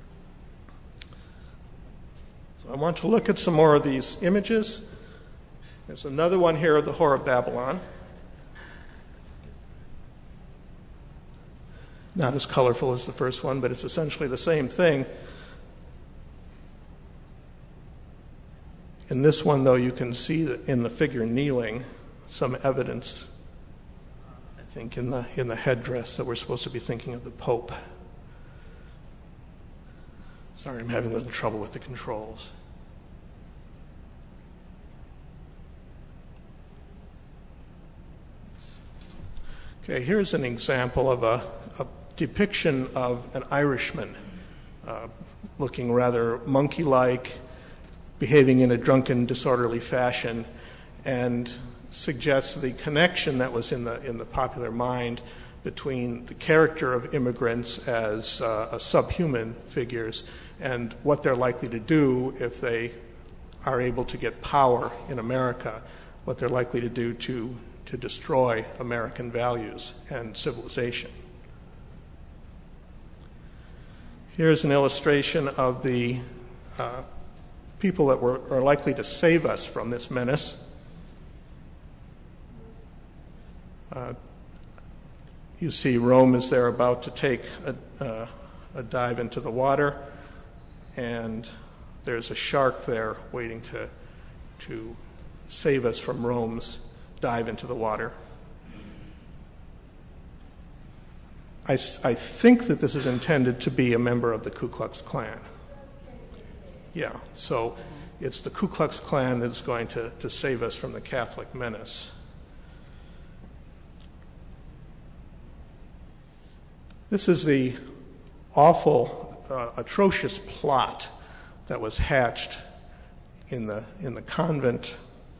So I want to look at some more of these images. There's another one here of the Whore of Babylon. Not as colorful as the first one, but it's essentially the same thing. In this one, though, you can see that in the figure kneeling some evidence, I think, in the in the headdress that we're supposed to be thinking of the Pope. Sorry, I'm having a little trouble with the controls. Okay, here's an example of a, a depiction of an Irishman uh, looking rather monkey-like, behaving in a drunken, disorderly fashion, and suggests the connection that was in the in the popular mind between the character of immigrants as uh, a subhuman figures and what they're likely to do if they are able to get power in America, what they're likely to do to, to destroy American values and civilization. Here's an illustration of the uh, people that were, are likely to save us from this menace. Uh, you see Rome as they're about to take a, uh, a dive into the water, and there's a shark there waiting to, to save us from Rome's dive into the water. I, I think that this is intended to be a member of the Ku Klux Klan. Yeah, so it's the Ku Klux Klan that's going to, to save us from the Catholic menace. This is the awful, uh, atrocious plot that was hatched in the in the convent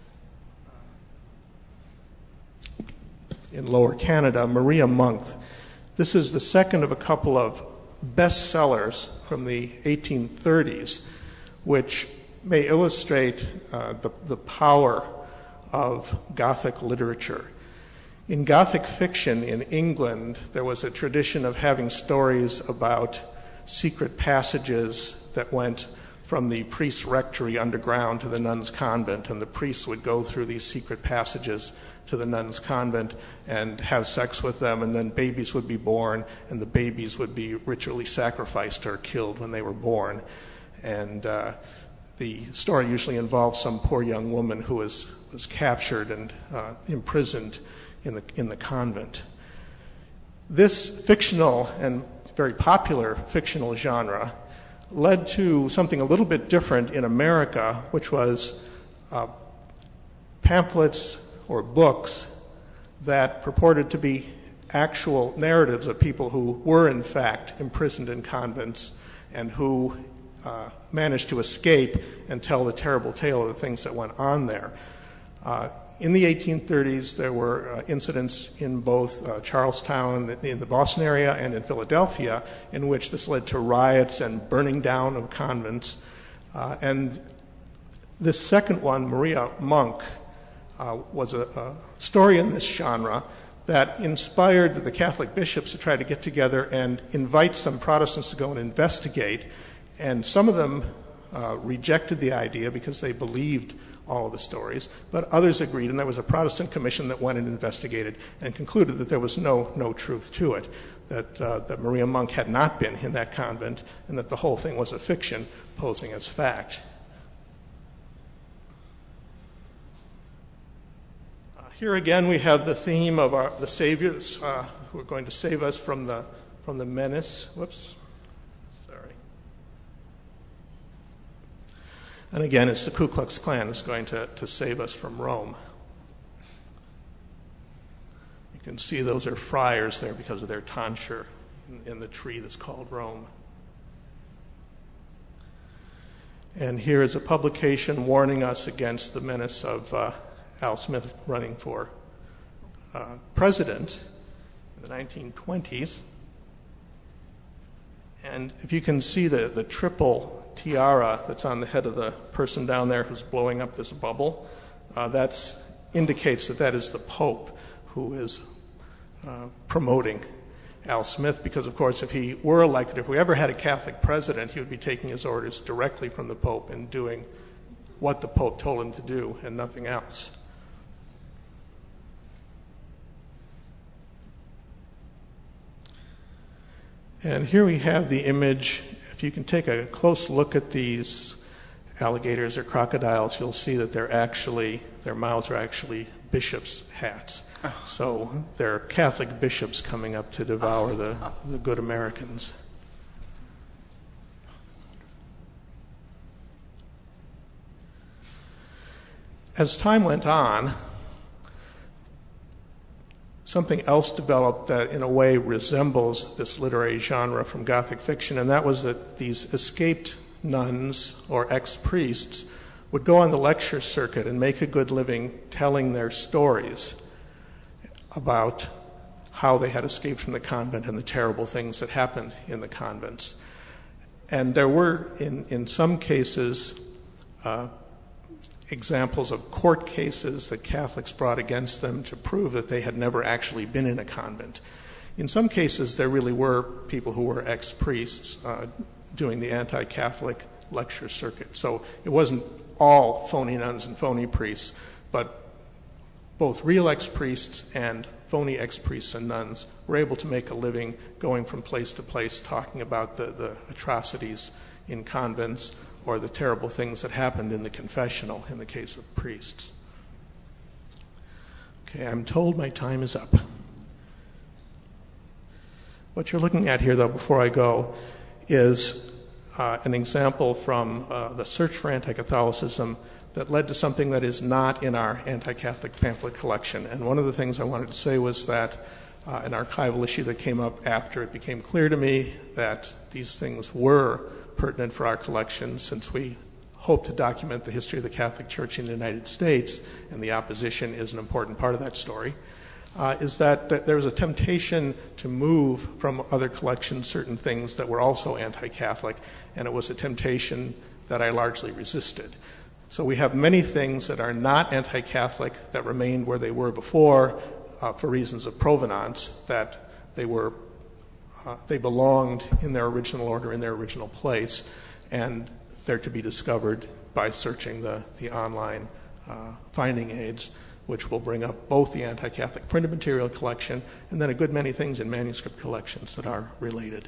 in Lower Canada. Maria Monk. This is the second of a couple of bestsellers from the eighteen thirties, which may illustrate uh, the, the power of Gothic literature. In Gothic fiction in England, there was a tradition of having stories about secret passages that went from the priest's rectory underground to the nun's convent, and the priests would go through these secret passages to the nun's convent and have sex with them, and then babies would be born, and the babies would be ritually sacrificed or killed when they were born. And uh, the story usually involves some poor young woman who was, was captured and uh, imprisoned in the in the convent. This fictional and very popular fictional genre led to something a little bit different in America, which was uh, pamphlets or books that purported to be actual narratives of people who were in fact imprisoned in convents and who uh, managed to escape and tell the terrible tale of the things that went on there. Uh, In the eighteen thirties, there were uh, incidents in both uh, Charlestown, in the Boston area, and in Philadelphia, in which this led to riots and burning down of convents. Uh, and this second one, Maria Monk, uh, was a, a story in this genre that inspired the Catholic bishops to try to get together and invite some Protestants to go and investigate. And some of them uh, rejected the idea because they believed all of the stories, but others agreed, and there was a Protestant commission that went and investigated and concluded that there was no no truth to it, that uh, that Maria Monk had not been in that convent, and that the whole thing was a fiction posing as fact. Uh, here again, we have the theme of our, the saviors uh, who are going to save us from the from the menace. Whoops. And again, it's the Ku Klux Klan that's going to, to save us from Rome. You can see those are friars there because of their tonsure in, in the tree that's called Rome. And here is a publication warning us against the menace of uh, Al Smith running for uh, president in the nineteen twenties. And if you can see the, the triple tiara that's on the head of the person down there who's blowing up this bubble, uh, that indicates that that is the Pope who is uh, promoting Al Smith, because, of course, if he were elected, if we ever had a Catholic president, he would be taking his orders directly from the Pope and doing what the Pope told him to do and nothing else. And here we have the image. If you can take a close look at these alligators or crocodiles, you'll see that they're actually, their mouths are actually bishops' hats. Oh. So they're Catholic bishops coming up to devour the, the good Americans. As time went on, something else developed that in a way resembles this literary genre from Gothic fiction, and that was that these escaped nuns or ex-priests would go on the lecture circuit and make a good living telling their stories about how they had escaped from the convent and the terrible things that happened in the convents. And there were, in, in some cases, uh, examples of court cases that Catholics brought against them to prove that they had never actually been in a convent. In some cases, there really were people who were ex-priests uh, doing the anti-Catholic lecture circuit. So it wasn't all phony nuns and phony priests, but both real ex-priests and phony ex-priests and nuns were able to make a living going from place to place talking about the, the atrocities in convents or the terrible things that happened in the confessional in the case of priests. Okay, I'm told my time is up. What you're looking at here, though, before I go, is uh, an example from uh, the Search for Anti-Catholicism that led to something that is not in our anti-Catholic pamphlet collection. And one of the things I wanted to say was that uh, an archival issue that came up after it became clear to me that these things were pertinent for our collection, since we hope to document the history of the Catholic Church in the United States, and the opposition is an important part of that story, uh, is that, that there was a temptation to move from other collections certain things that were also anti-Catholic, and it was a temptation that I largely resisted. So we have many things that are not anti-Catholic that remained where they were before uh, for reasons of provenance, that they were Uh, they belonged in their original order, in their original place, and they're to be discovered by searching the, the online uh, finding aids, which will bring up both the anti-Catholic printed material collection and then a good many things in manuscript collections that are related.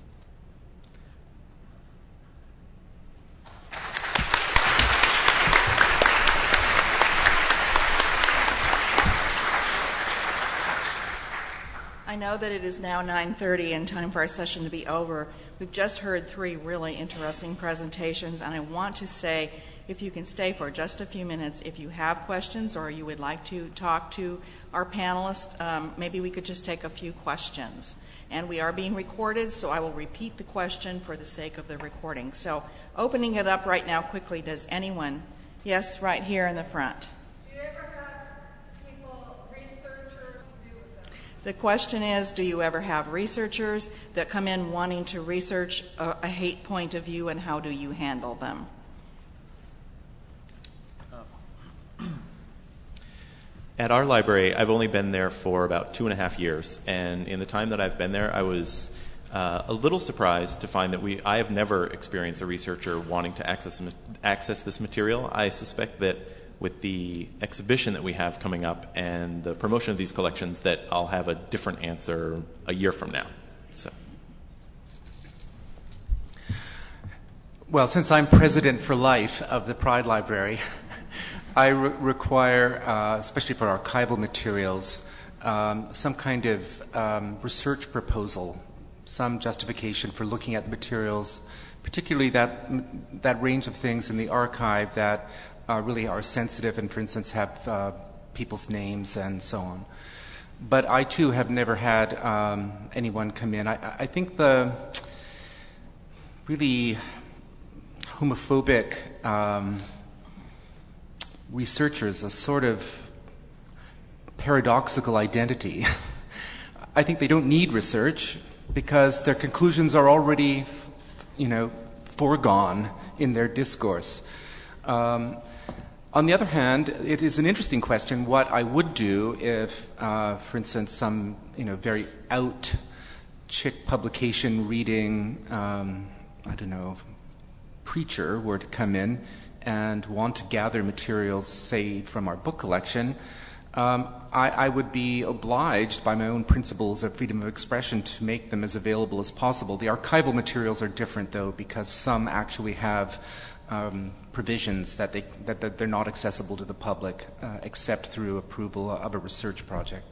I know that it is now nine thirty and time for our session to be over. We've just heard three really interesting presentations, and I want to say, if you can stay for just a few minutes, if you have questions or you would like to talk to our panelists, um, maybe we could just take a few questions. And we are being recorded, so I will repeat the question for the sake of the recording. So opening it up right now quickly, does anyone? Yes, right here in the front. The question is, do you ever have researchers that come in wanting to research a, a hate point of view, and how do you handle them? At our library, I've only been there for about two and a half years, and in the time that I've been there, I was uh, a little surprised to find that we I have never experienced a researcher wanting to access access this material. I suspect that with the exhibition that we have coming up and the promotion of these collections, that I'll have a different answer a year from now. So, well, since I'm president for life of the Pride Library, I re- require, uh, especially for archival materials, um, some kind of um, research proposal, some justification for looking at the materials, particularly that that range of things in the archive that Uh, really are sensitive and, for instance, have uh, people's names and so on. But I, too, have never had um, anyone come in. I, I think the really homophobic um, researchers, a sort of paradoxical identity. I think they don't need research because their conclusions are already, you know, foregone in their discourse. Um, on the other hand, it is an interesting question what I would do if, uh, for instance, some you know very out chick publication reading, um, I don't know, preacher were to come in and want to gather materials, say, from our book collection. Um, I, I would be obliged by my own principles of freedom of expression to make them as available as possible. The archival materials are different, though, because some actually have Um, provisions that, they, that, that they're not accessible to the public uh, except through approval of a research project.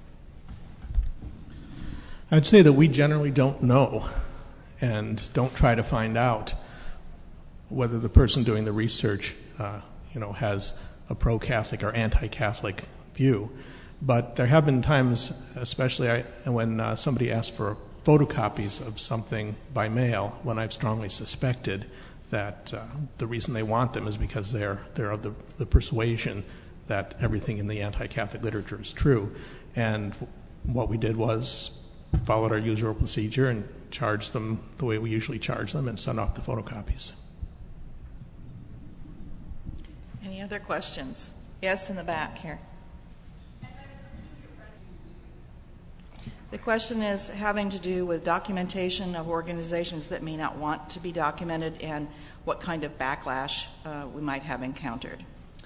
I'd say that we generally don't know and don't try to find out whether the person doing the research uh, you know, has a pro-Catholic or anti-Catholic view. But there have been times, especially I, when uh, somebody asked for photocopies of something by mail, when I've strongly suspected that uh, the reason they want them is because they're they're of the, the persuasion that everything in the anti-Catholic literature is true. And what we did was followed our usual procedure and charged them the way we usually charge them and sent off the photocopies. Any other questions? Yes, in the back here. The question is having to do with documentation of organizations that may not want to be documented and what kind of backlash uh, we might have encountered.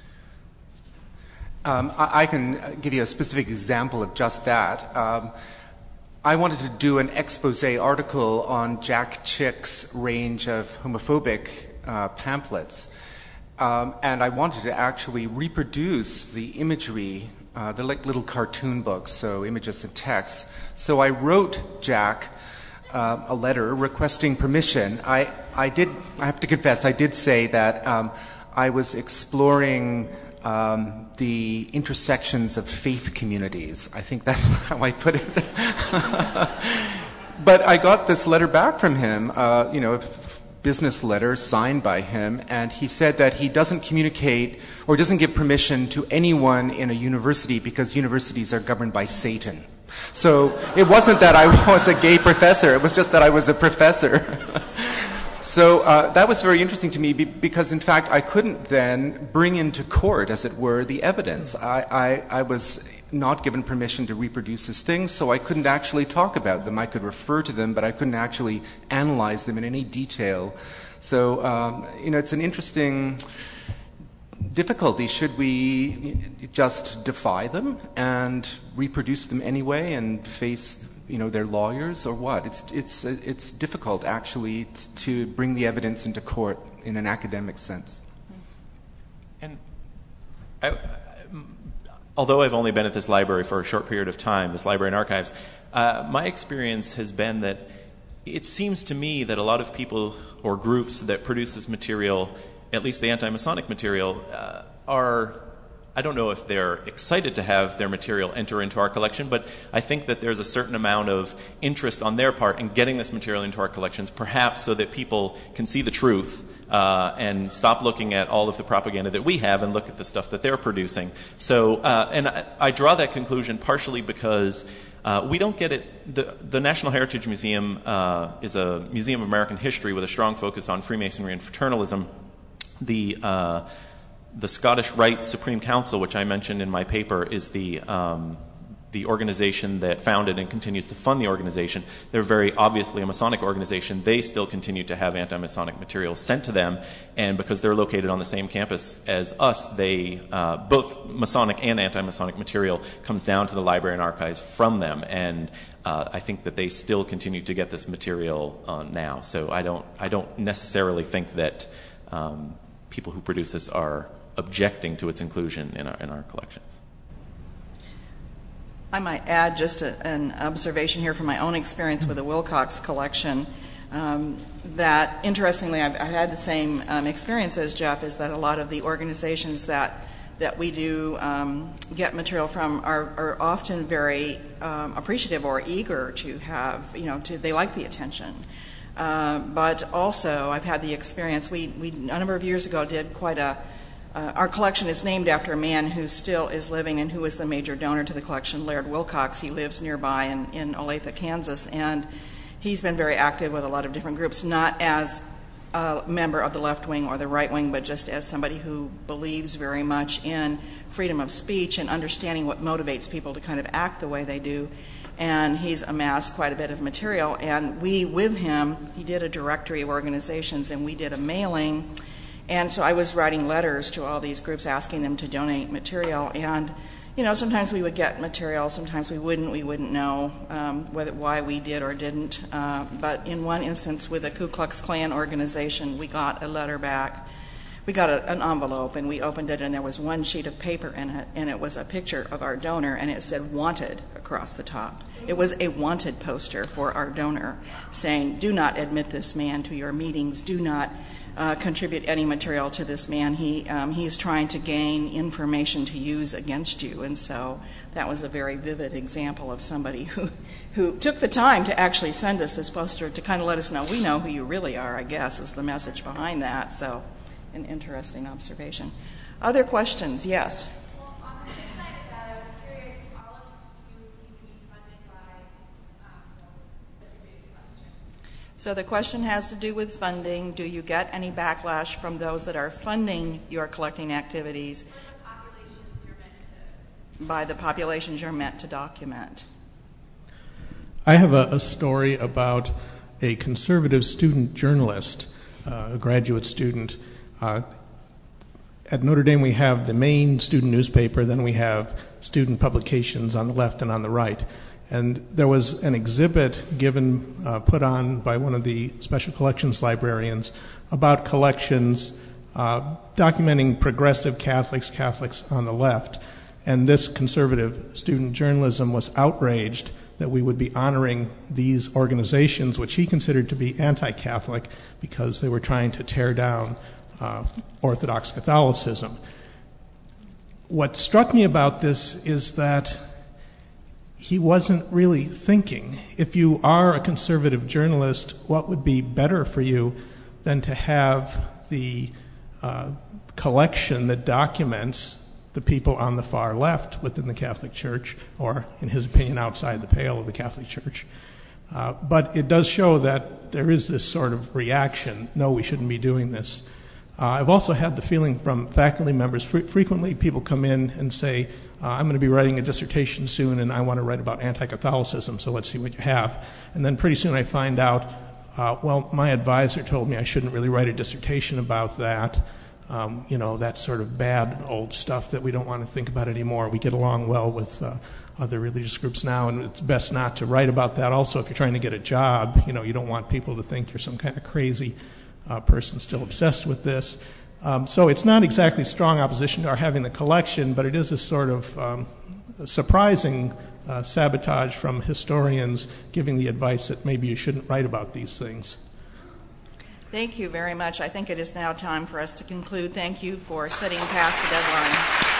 Um, I, I can give you a specific example of just that. Um, I wanted to do an expose article on Jack Chick's range of homophobic uh, pamphlets, um, and I wanted to actually reproduce the imagery. Uh, they're like little cartoon books, so images and text. So I wrote Jack uh, a letter requesting permission. I, I did, I have to confess, I did say that um, I was exploring um, the intersections of faith communities. I think that's how I put it. But I got this letter back from him, uh, you know, business letter signed by him, and he said that he doesn't communicate or doesn't give permission to anyone in a university because universities are governed by Satan. So it wasn't that I was a gay professor, it was just that I was a professor. So uh, that was very interesting to me be- because, in fact, I couldn't then bring into court, as it were, the evidence. I, I, I was not given permission to reproduce his things, so I couldn't actually talk about them. I could refer to them, but I couldn't actually analyze them in any detail. So, um, you know, it's an interesting difficulty. Should we just defy them and reproduce them anyway and face, you know, their lawyers, or what? It's it's it's difficult actually t- to bring the evidence into court in an academic sense. And I, although I've only been at this library for a short period of time, this library and archives, uh, my experience has been that it seems to me that a lot of people or groups that produce this material, at least the anti-Masonic material, uh, are, I don't know if they're excited to have their material enter into our collection, but I think that there's a certain amount of interest on their part in getting this material into our collections, perhaps so that people can see the truth uh, and stop looking at all of the propaganda that we have and look at the stuff that they're producing. So, uh, and I, I draw that conclusion partially because uh, we don't get it. The, the National Heritage Museum uh, is a museum of American history with a strong focus on Freemasonry and fraternalism. The uh, the Scottish Rite Supreme Council, which I mentioned in my paper, is the um, the organization that founded and continues to fund the organization. They're very obviously a Masonic organization. They still continue to have anti-Masonic materials sent to them, and because they're located on the same campus as us, they uh, both Masonic and anti-Masonic material comes down to the library and archives from them, and uh, I think that they still continue to get this material uh, now. So I don't I don't necessarily think that um, people who produce this are objecting to its inclusion in our in our collections. I might add just a, an observation here from my own experience with the Wilcox collection, um, that interestingly I've, I've had the same um, experience as Jeff, is that a lot of the organizations that that we do um, get material from are, are often very um, appreciative or eager to have, you know, to they like the attention. Uh, but also I've had the experience, we, we a number of years ago did quite a Uh, our collection is named after a man who still is living and who is the major donor to the collection, Laird Wilcox. He lives nearby in, in Olathe, Kansas, and he's been very active with a lot of different groups, not as a member of the left wing or the right wing, but just as somebody who believes very much in freedom of speech and understanding what motivates people to kind of act the way they do. And he's amassed quite a bit of material, and we, with him, he did a directory of organizations, and we did a mailing. And so I was writing letters to all these groups asking them to donate material. And, you know, sometimes we would get material, sometimes we wouldn't. We wouldn't know um, whether why we did or didn't. Uh, but in one instance with a Ku Klux Klan organization, we got a letter back. We got a, an envelope, and we opened it, and there was one sheet of paper in it, and it was a picture of our donor, and it said "wanted" across the top. It was a wanted poster for our donor saying, "Do not admit this man to your meetings. Do not uh, contribute any material to this man. He um, he's trying to gain information to use against you, and so that was a very vivid example of somebody who who took the time to actually send us this poster to kind of let us know we know who you really are, I guess, is the message behind that. So, an interesting observation. Other questions? Yes. Well, on the flip side of that, I was curious. All of you seem to be funded by um, the previous question. So the question has to do with funding. Do you get any backlash from those that are funding your collecting activities? By the populations you're meant to document. I have a, a story about a conservative student journalist, uh, a graduate student. Uh, at Notre Dame, we have the main student newspaper, then we have student publications on the left and on the right. And there was an exhibit given, uh, put on by one of the special collections librarians about collections uh, documenting progressive Catholics, Catholics on the left. And this conservative student journalism was outraged that we would be honoring these organizations, which he considered to be anti-Catholic, because they were trying to tear down uh, Orthodox Catholicism. What struck me about this is that he wasn't really thinking. If you are a conservative journalist, what would be better for you than to have the uh, collection that documents the people on the far left within the Catholic Church, or, in his opinion, outside the pale of the Catholic Church. Uh, but it does show that there is this sort of reaction, no, we shouldn't be doing this. Uh, I've also had the feeling from faculty members, fre- frequently people come in and say, uh, I'm going to be writing a dissertation soon and I want to write about anti-Catholicism, so let's see what you have. And then pretty soon I find out, uh, well, my advisor told me I shouldn't really write a dissertation about that. Um, you know, that sort of bad old stuff that we don't want to think about anymore. We get along well with uh, other religious groups now, and it's best not to write about that. Also, if you're trying to get a job, you know, you don't want people to think you're some kind of crazy uh, person still obsessed with this. Um, so it's not exactly strong opposition to our having the collection, but it is a sort of um, surprising uh, sabotage from historians giving the advice that maybe you shouldn't write about these things. Thank you very much. I think it is now time for us to conclude. Thank you for sitting past the deadline.